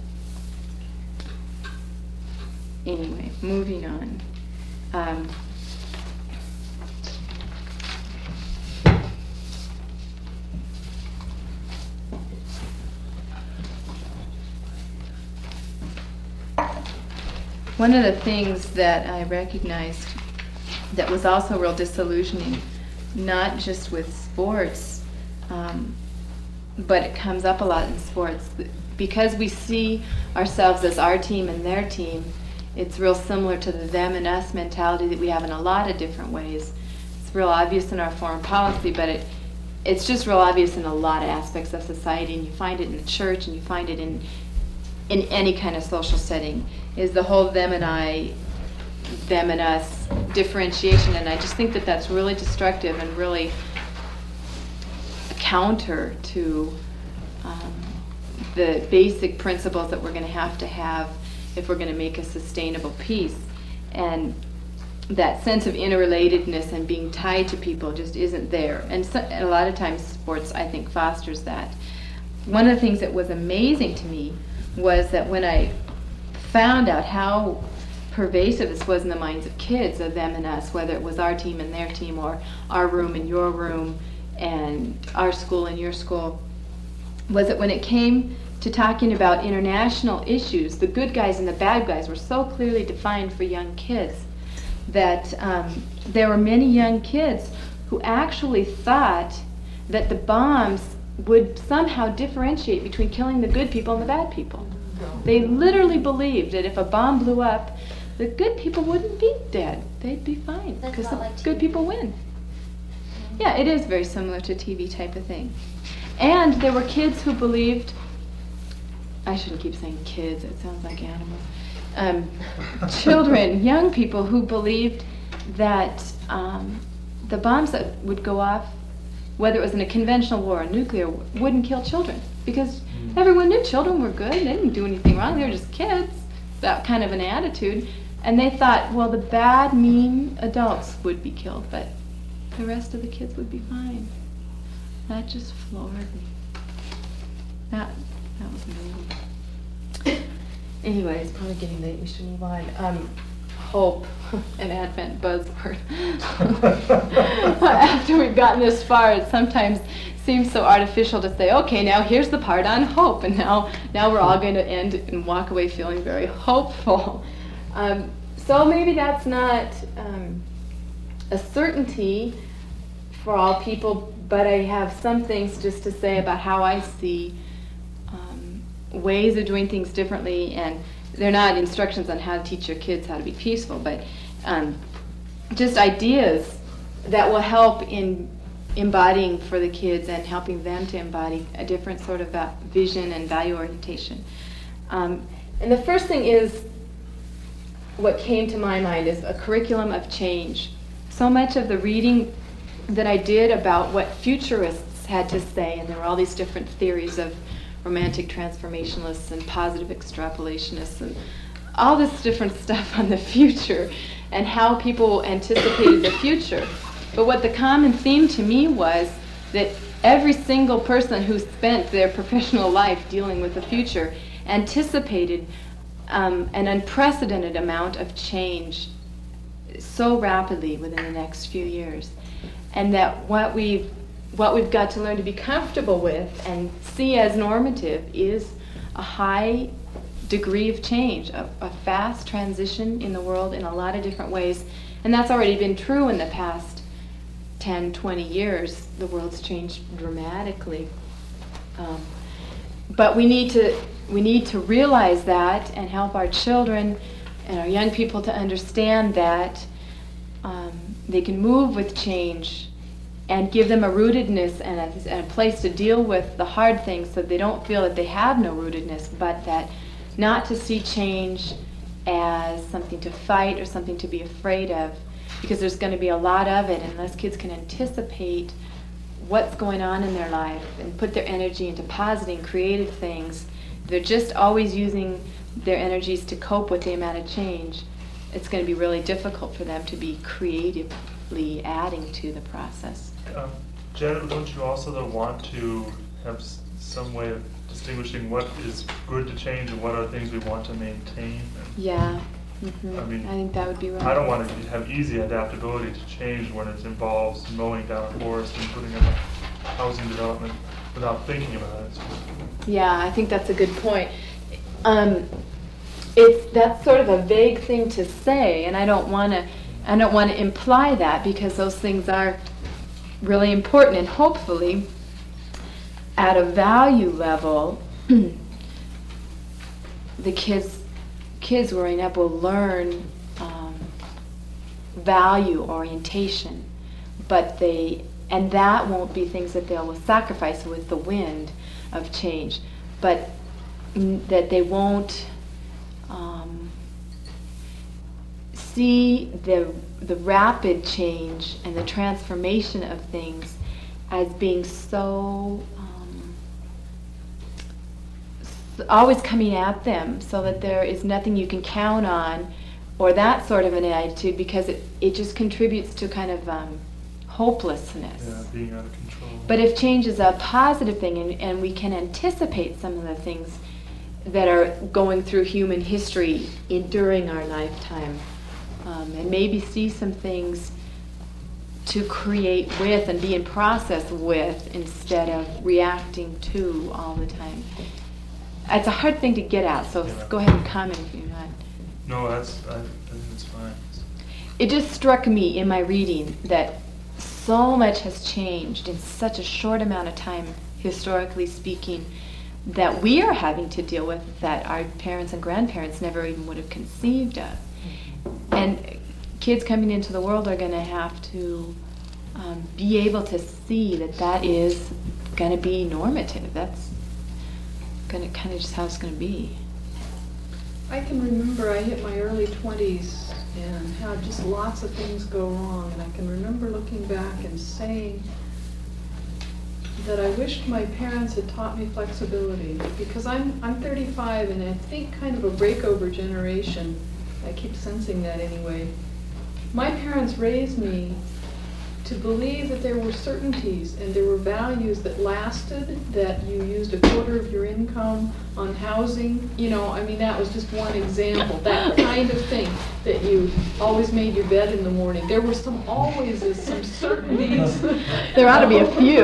Anyway, moving on. One of the things that I recognized that was also real disillusioning, not just with sports, but it comes up a lot in sports. Because we see ourselves as our team and their team, it's real similar to the them and us mentality that we have in a lot of different ways. It's real obvious in our foreign policy, but it's just real obvious in a lot of aspects of society, and you find it in the church, and you find it in any kind of social setting, is the whole them and I, them and us differentiation. And I just think that that's really destructive and really counter to the basic principles that we're going to have if we're going to make a sustainable peace. And that sense of interrelatedness and being tied to people just isn't there. And a lot of times sports, I think, fosters that. One of the things that was amazing to me was that when I found out how pervasive this was in the minds of kids, of them and us, whether it was our team and their team, or our room and your room, and our school and your school, was that when it came to talking about international issues, the good guys and the bad guys were so clearly defined for young kids that there were many young kids who actually thought that the bombs would somehow differentiate between killing the good people and the bad people. They literally believed that if a bomb blew up, the good people wouldn't be dead. They'd be fine because the good people win. Yeah, it is very similar to TV type of thing. And there were kids who believed, I shouldn't keep saying kids, it sounds like animals. Children, young people who believed that the bombs that would go off, whether it was in a conventional war or nuclear, wouldn't kill children. Because everyone knew children were good, they didn't do anything wrong, they were just kids. That kind of an attitude. And they thought, well, the bad, mean adults would be killed, but the rest of the kids would be fine. That just floored me. That was amazing. Anyway, it's probably getting late, we should move on. Hope, an Advent buzzword. After we've gotten this far, it sometimes seems so artificial to say, okay, now here's the part on hope, and now we're all going to end and walk away feeling very hopeful. So maybe that's not a certainty for all people, but I have some things just to say about how I see ways of doing things differently, and they're not instructions on how to teach your kids how to be peaceful, but just ideas that will help in embodying for the kids and helping them to embody a different sort of vision and value orientation. And the first thing is, what came to my mind is a curriculum of change. So much of the reading that I did about what futurists had to say, and there were all these different theories of romantic transformationalists and positive extrapolationists and all this different stuff on the future and how people anticipated the future. But what the common theme to me was that every single person who spent their professional life dealing with the future anticipated an unprecedented amount of change so rapidly within the next few years. And that what we've got to learn to be comfortable with and see as normative is a high degree of change, a fast transition in the world in a lot of different ways. And that's already been true in the past 10, 20 years. The world's changed dramatically. But we need to realize that and help our children and our young people to understand that they can move with change and give them a rootedness and a place to deal with the hard things so they don't feel that they have no rootedness, but that not to see change as something to fight or something to be afraid of, because there's going to be a lot of it unless kids can anticipate what's going on in their life and put their energy into positive, creative things. They're just always using their energies to cope with the amount of change. It's going to be really difficult for them to be creatively adding to the process. Janet, don't you also though want to have some way of distinguishing what is good to change and what are things we want to maintain? Yeah. Mm-hmm. I mean, I think that would be right. I don't want to have easy adaptability to change when it involves mowing down a forest and putting in a housing development without thinking about it. Yeah, I think that's a good point. That's sort of a vague thing to say, and I don't want to imply that, because those things are really important, and hopefully at a value level the kids growing up will learn value orientation, and that won't be things that they will sacrifice with the wind of change, but that they won't see the rapid change and the transformation of things as being so always coming at them, so that there is nothing you can count on, or that sort of an attitude, because it just contributes to kind of hopelessness. Yeah, being out of control. But if change is a positive thing, and we can anticipate some of the things that are going through human history during our lifetime, and maybe see some things to create with and be in process with instead of reacting to all the time. It's a hard thing to get at, so go ahead and comment if you're not. No, I think it's fine. It just struck me in my reading that so much has changed in such a short amount of time, historically speaking, that we are having to deal with that our parents and grandparents never even would have conceived of. And kids coming into the world are going to have to be able to see that is going to be normative. That's going to kind of just how it's going to be. I can remember I hit my early 20s and had just lots of things go wrong, and I can remember looking back and saying that I wished my parents had taught me flexibility, because I'm 35 and I think kind of a breakover generation. I keep sensing that anyway. My parents raised me to believe that there were certainties and there were values that lasted, that you used a quarter of your income on housing. That was just one example, that kind of thing, that you always made your bed in the morning. There were some certainties. There ought to be a few.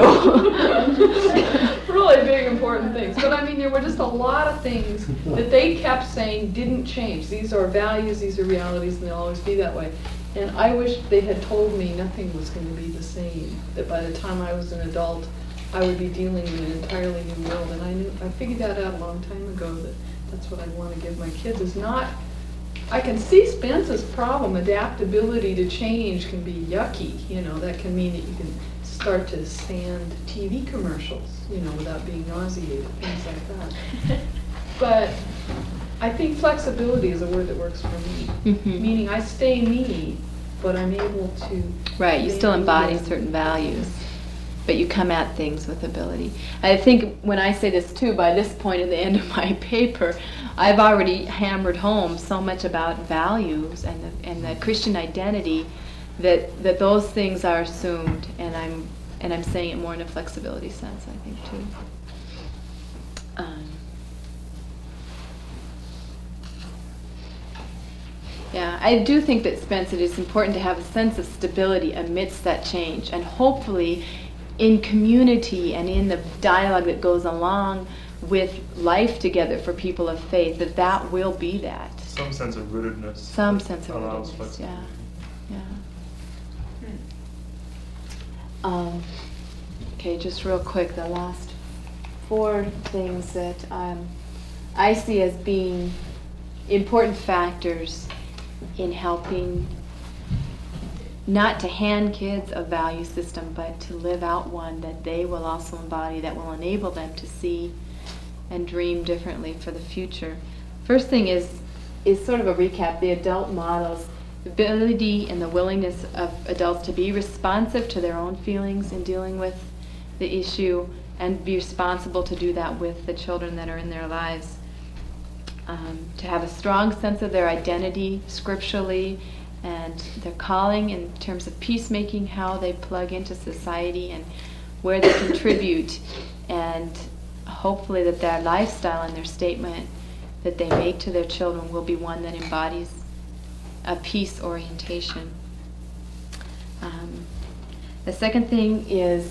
Really big, important things. But there were just a lot of things that they kept saying didn't change. These are values, these are realities, and they'll always be that way. And I wish they had told me nothing was going to be the same, that by the time I was an adult, I would be dealing in an entirely new world. And I figured that out a long time ago, that that's what I want to give my kids, is not, I can see Spence's problem. Adaptability to change can be yucky. That can mean that you can start to stand TV commercials, without being nauseated, things like that. But I think flexibility is a word that works for me. Mm-hmm. Meaning I stay me, but I'm able to... Right, you still embody certain values. but you come at things with ability. I think when I say this too, by this point at the end of my paper, I've already hammered home so much about values and the Christian identity that those things are assumed, and I'm saying it more in a flexibility sense, I think too. Yeah, I do think that, Spence, it is important to have a sense of stability amidst that change, and hopefully in community and in the dialogue that goes along with life together for people of faith, that will be that. Some sense of rootedness. Some sense of allows rootedness, flexibility. yeah. Okay, just real quick, the last 4 things that I see as being important factors in helping not to hand kids a value system, but to live out one that they will also embody, that will enable them to see and dream differently for the future. First thing is sort of a recap, the adult models, the ability and the willingness of adults to be responsive to their own feelings in dealing with the issue, and be responsible to do that with the children that are in their lives. To have a strong sense of their identity scripturally and their calling in terms of peacemaking, how they plug into society and where they contribute, and hopefully that their lifestyle and their statement that they make to their children will be one that embodies a peace orientation. The second thing is,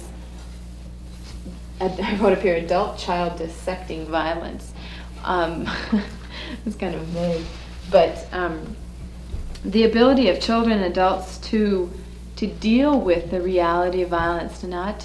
I wrote up here, adult-child dissecting violence. It's kind of vague, but the ability of children and adults to deal with the reality of violence,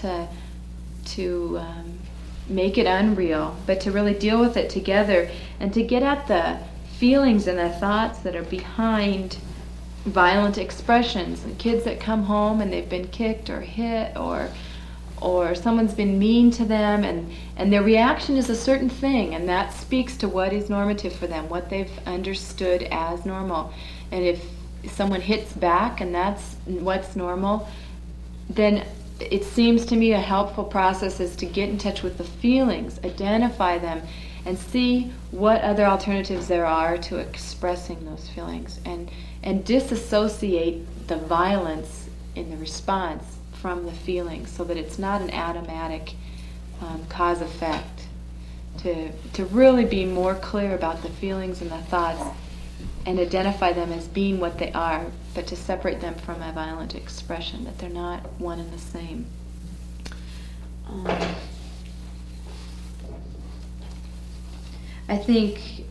to make it unreal, but to really deal with it together, and to get at the feelings and the thoughts that are behind violent expressions. And kids that come home and they've been kicked or hit, or someone's been mean to them, and their reaction is a certain thing, and that speaks to what is normative for them, what they've understood as normal. And if someone hits back and that's what's normal, then it seems to me a helpful process is to get in touch with the feelings, identify them, and see what other alternatives there are to expressing those feelings, and disassociate the violence in the response from the feelings, so that it's not an automatic cause-effect. To really be more clear about the feelings and the thoughts, and identify them as being what they are, but to separate them from a violent expression, that they're not one and the same. I think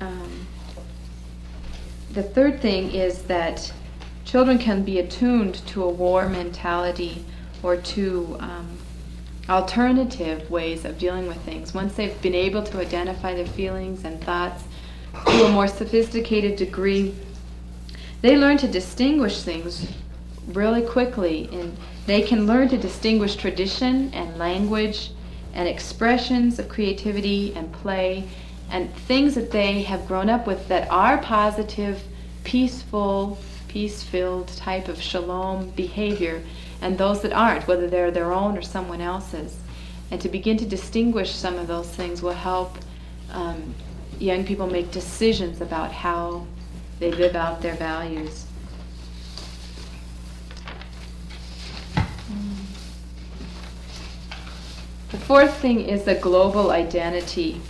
the third thing is that children can be attuned to a war mentality, or to alternative ways of dealing with things. Once they've been able to identify their feelings and thoughts to a more sophisticated degree, they learn to distinguish things really quickly, and they can learn to distinguish tradition and language and expressions of creativity and play and things that they have grown up with that are positive, peaceful, peace-filled type of shalom behavior, and those that aren't, whether they're their own or someone else's. And to begin to distinguish some of those things will help young people make decisions about how they live out their values. The fourth thing is the global identity.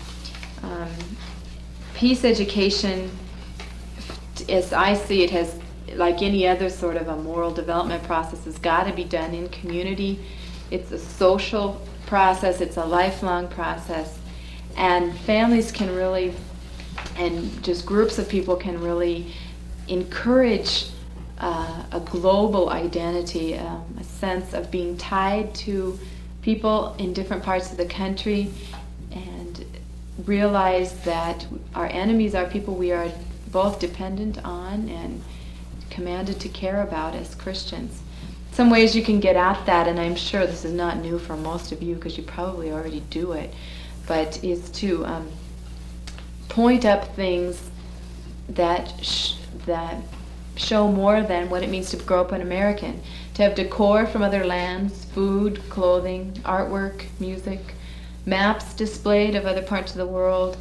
Peace education, as I see it, has, like any other sort of a moral development process, has got to be done in community. It's a social process, it's a lifelong process, and families can really, and just groups of people can really encourage a global identity, a sense of being tied to people in different parts of the country, and realize that our enemies are people we are both dependent on and commanded to care about as Christians. Some ways you can get at that, and I'm sure this is not new for most of you because you probably already do it, but is to that point up things that show more than what it means to grow up an American. To have decor from other lands, food, clothing, artwork, music, maps displayed of other parts of the world,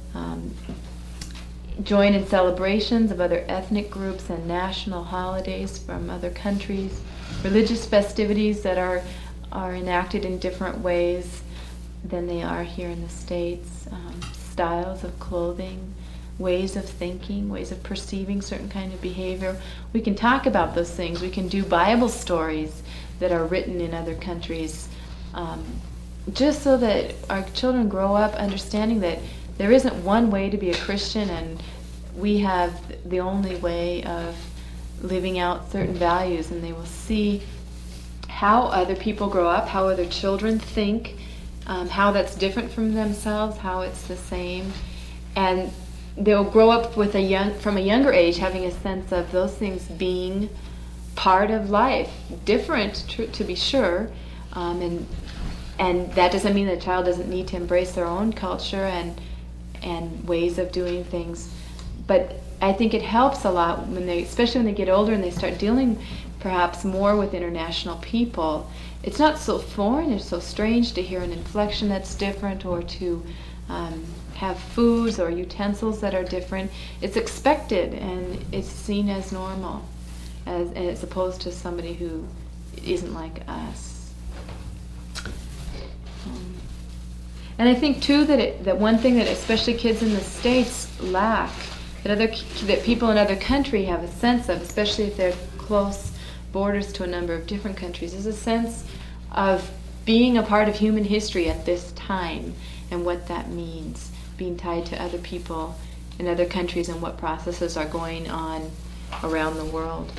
join in celebrations of other ethnic groups and national holidays from other countries, religious festivities that are enacted in different ways than they are here in the States, styles of clothing, ways of thinking, ways of perceiving certain kind of behavior. We can talk about those things. We can do Bible stories that are written in other countries, just so that our children grow up understanding that there isn't one way to be a Christian, and we have the only way of living out certain values, and they will see how other people grow up, how other children think, how that's different from themselves, how it's the same, and they'll grow up with from a younger age having a sense of those things being part of life, different to be sure, and that doesn't mean that a child doesn't need to embrace their own culture and ways of doing things. But I think it helps a lot especially when they get older and they start dealing perhaps more with international people. It's not so foreign, it's so strange to hear an inflection that's different, or to have foods or utensils that are different. It's expected and it's seen as normal, as opposed to somebody who isn't like us. And I think too that one thing that especially kids in the States lack, that people in other countries have a sense of, especially if they're close borders to a number of different countries, is a sense of being a part of human history at this time and what that means, being tied to other people in other countries and what processes are going on around the world.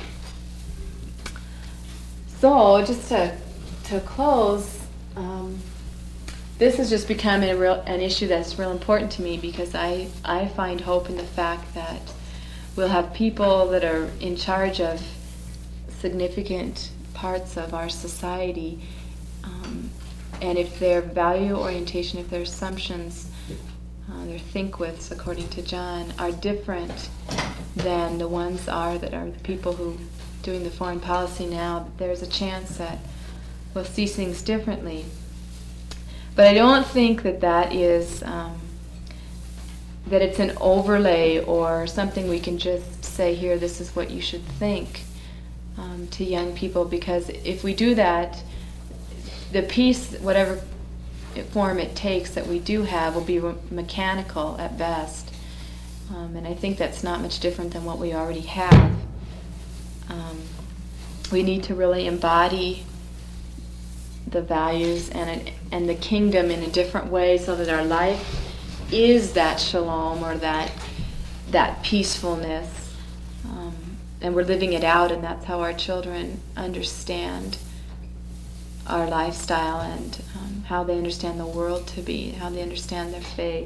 So just to close, this has just become an issue that's real important to me, because I find hope in the fact that we'll have people that are in charge of significant parts of our society, and if their value orientation, if their assumptions, their think-withs, according to John, are different than the ones that are the people who doing the foreign policy now, there's a chance that we'll see things differently. But I don't think that is that it's an overlay or something we can just say, here, this is what you should think to young people, because if we do that, the peace, whatever form it takes that we do have, will be mechanical at best. And I think that's not much different than what we already have. We need to really embody the values and the kingdom in a different way, so that our life is that shalom, or that peacefulness, and we're living it out, and that's how our children understand our lifestyle, and how they understand the world to be, how they understand their faith.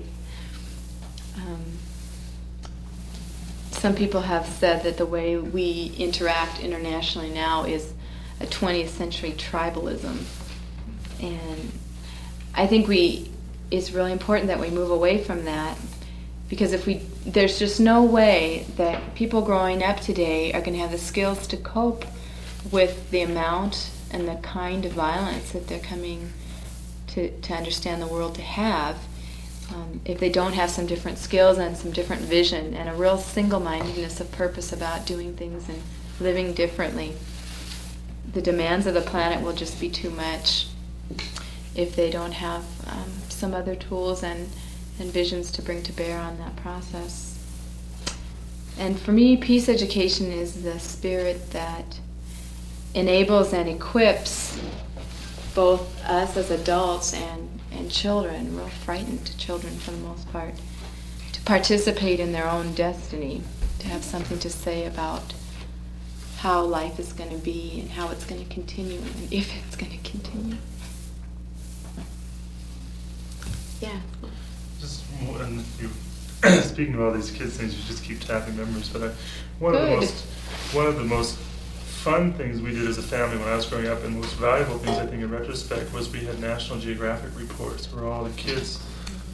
Some people have said that the way we interact internationally now is a 20th century tribalism. And I think it's really important that we move away from that, because there's just no way that people growing up today are going to have the skills to cope with the amount and the kind of violence that they're coming to understand the world to have, if they don't have some different skills and some different vision and a real single-mindedness of purpose about doing things and living differently. The demands of the planet will just be too much if they don't have some other tools and visions to bring to bear on that process. And for me, peace education is the spirit that enables and equips both us as adults and children, real frightened children for the most part, to participate in their own destiny, to have something to say about how life is going to be and how it's going to continue, and if it's going to continue. Yeah. Just and you speaking of all these kids things, you just keep tapping memories. But one of the most fun things we did as a family when I was growing up, and most valuable things I think in retrospect, was we had National Geographic reports where all the kids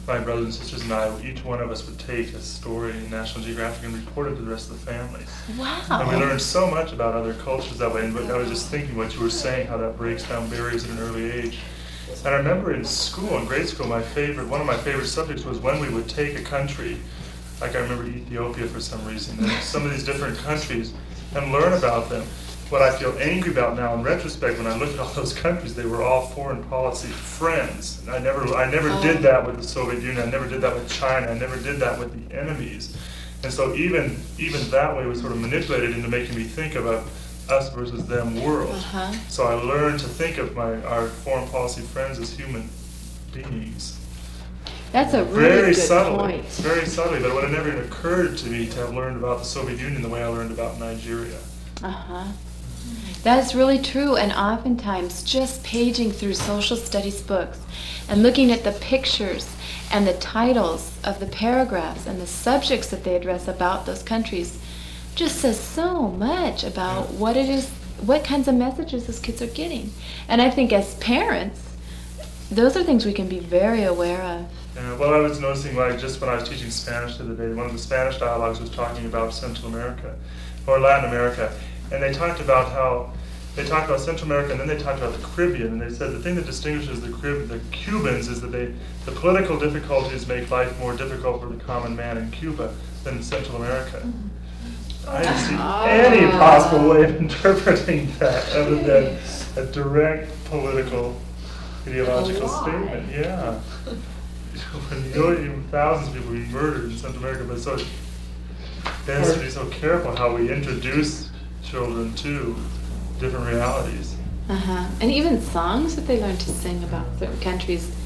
my brothers and sisters and I, each one of us would take a story in National Geographic and report it to the rest of the family. Wow. And we learned so much about other cultures that way. And I was just thinking what you were saying, how that breaks down barriers at an early age. And I remember in school, in grade school, one of my favorite subjects was when we would take a country, like I remember Ethiopia for some reason, and some of these different countries, and learn about them. What I feel angry about now in retrospect, when I look at all those countries, they were all foreign policy friends. And I never did that with the Soviet Union. I never did that with China. I never did that with the enemies. And so even that way was sort of manipulated into making me think of a us versus them world. So I learned to think of our foreign policy friends as human beings. That's a really Very good subtly, point. very subtly, but it would have never even occurred to me to have learned about the Soviet Union the way I learned about Nigeria. That's really true, and oftentimes just paging through social studies books and looking at the pictures and the titles of the paragraphs and the subjects that they address about those countries just says so much about what it is, what kinds of messages those kids are getting. And I think as parents, those are things we can be very aware of. Yeah, well, I was noticing, like, just when I was teaching Spanish the other day, one of the Spanish dialogues was talking about Central America, or Latin America, and they talked about Central America, and then they talked about the Caribbean, and they said the thing that distinguishes the Cubans is that the political difficulties make life more difficult for the common man in Cuba than in Central America. I didn't see any possible way of interpreting that other than a direct political ideological statement. Yeah. When you know, thousands of people being murdered in Central America, but so they have to be so careful how we introduce children to different realities. And even songs that they learn to sing about certain countries.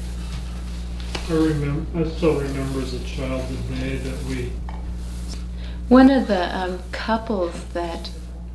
I still remember as a child the day that we... One of the couples that,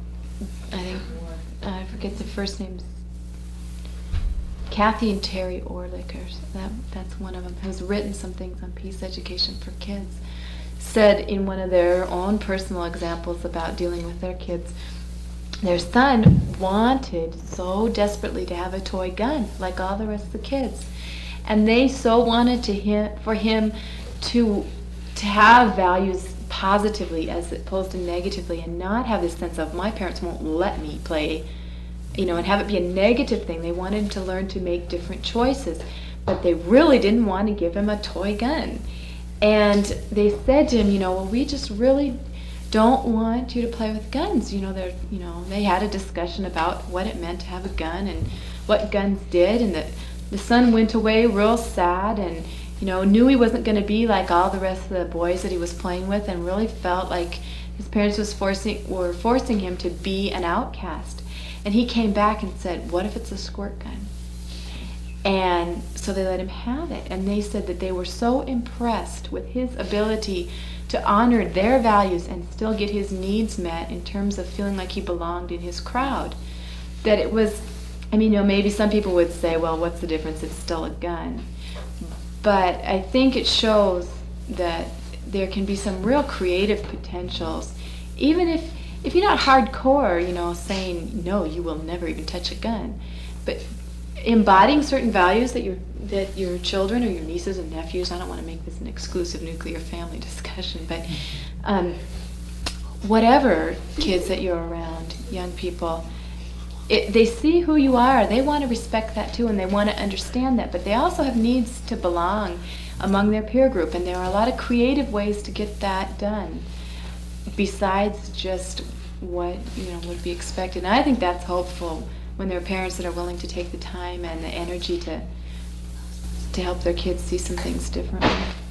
I forget the first names, Kathy and Terry Orlickers, that's one of them, who's written some things on peace education for kids, said in one of their own personal examples about dealing with their kids, their son wanted so desperately to have a toy gun like all the rest of the kids, and they so wanted for him to have values positively as opposed to negatively, and not have this sense of my parents won't let me play, and have it be a negative thing. They wanted him to learn to make different choices, but they really didn't want to give him a toy gun. And they said to him, well, we just really don't want you to play with guns. They had a discussion about what it meant to have a gun and what guns did, and the son went away real sad and knew he wasn't going to be like all the rest of the boys that he was playing with, and really felt like his parents were forcing him to be an outcast. And he came back and said, what if it's a squirt gun? And so they let him have it. And they said that they were so impressed with his ability to honor their values and still get his needs met in terms of feeling like he belonged in his crowd, that it was, maybe some people would say, well, what's the difference? It's still a gun. But I think it shows that there can be some real creative potentials, even if you're not hardcore, saying, no, you will never even touch a gun, but embodying certain values that your children or your nieces and nephews, I don't want to make this an exclusive nuclear family discussion, but whatever kids that you're around, young people, they see who you are. They want to respect that too, and they want to understand that, but they also have needs to belong among their peer group, and there are a lot of creative ways to get that done besides just what would be expected. And I think that's hopeful when there are parents that are willing to take the time and the energy to help their kids see some things differently.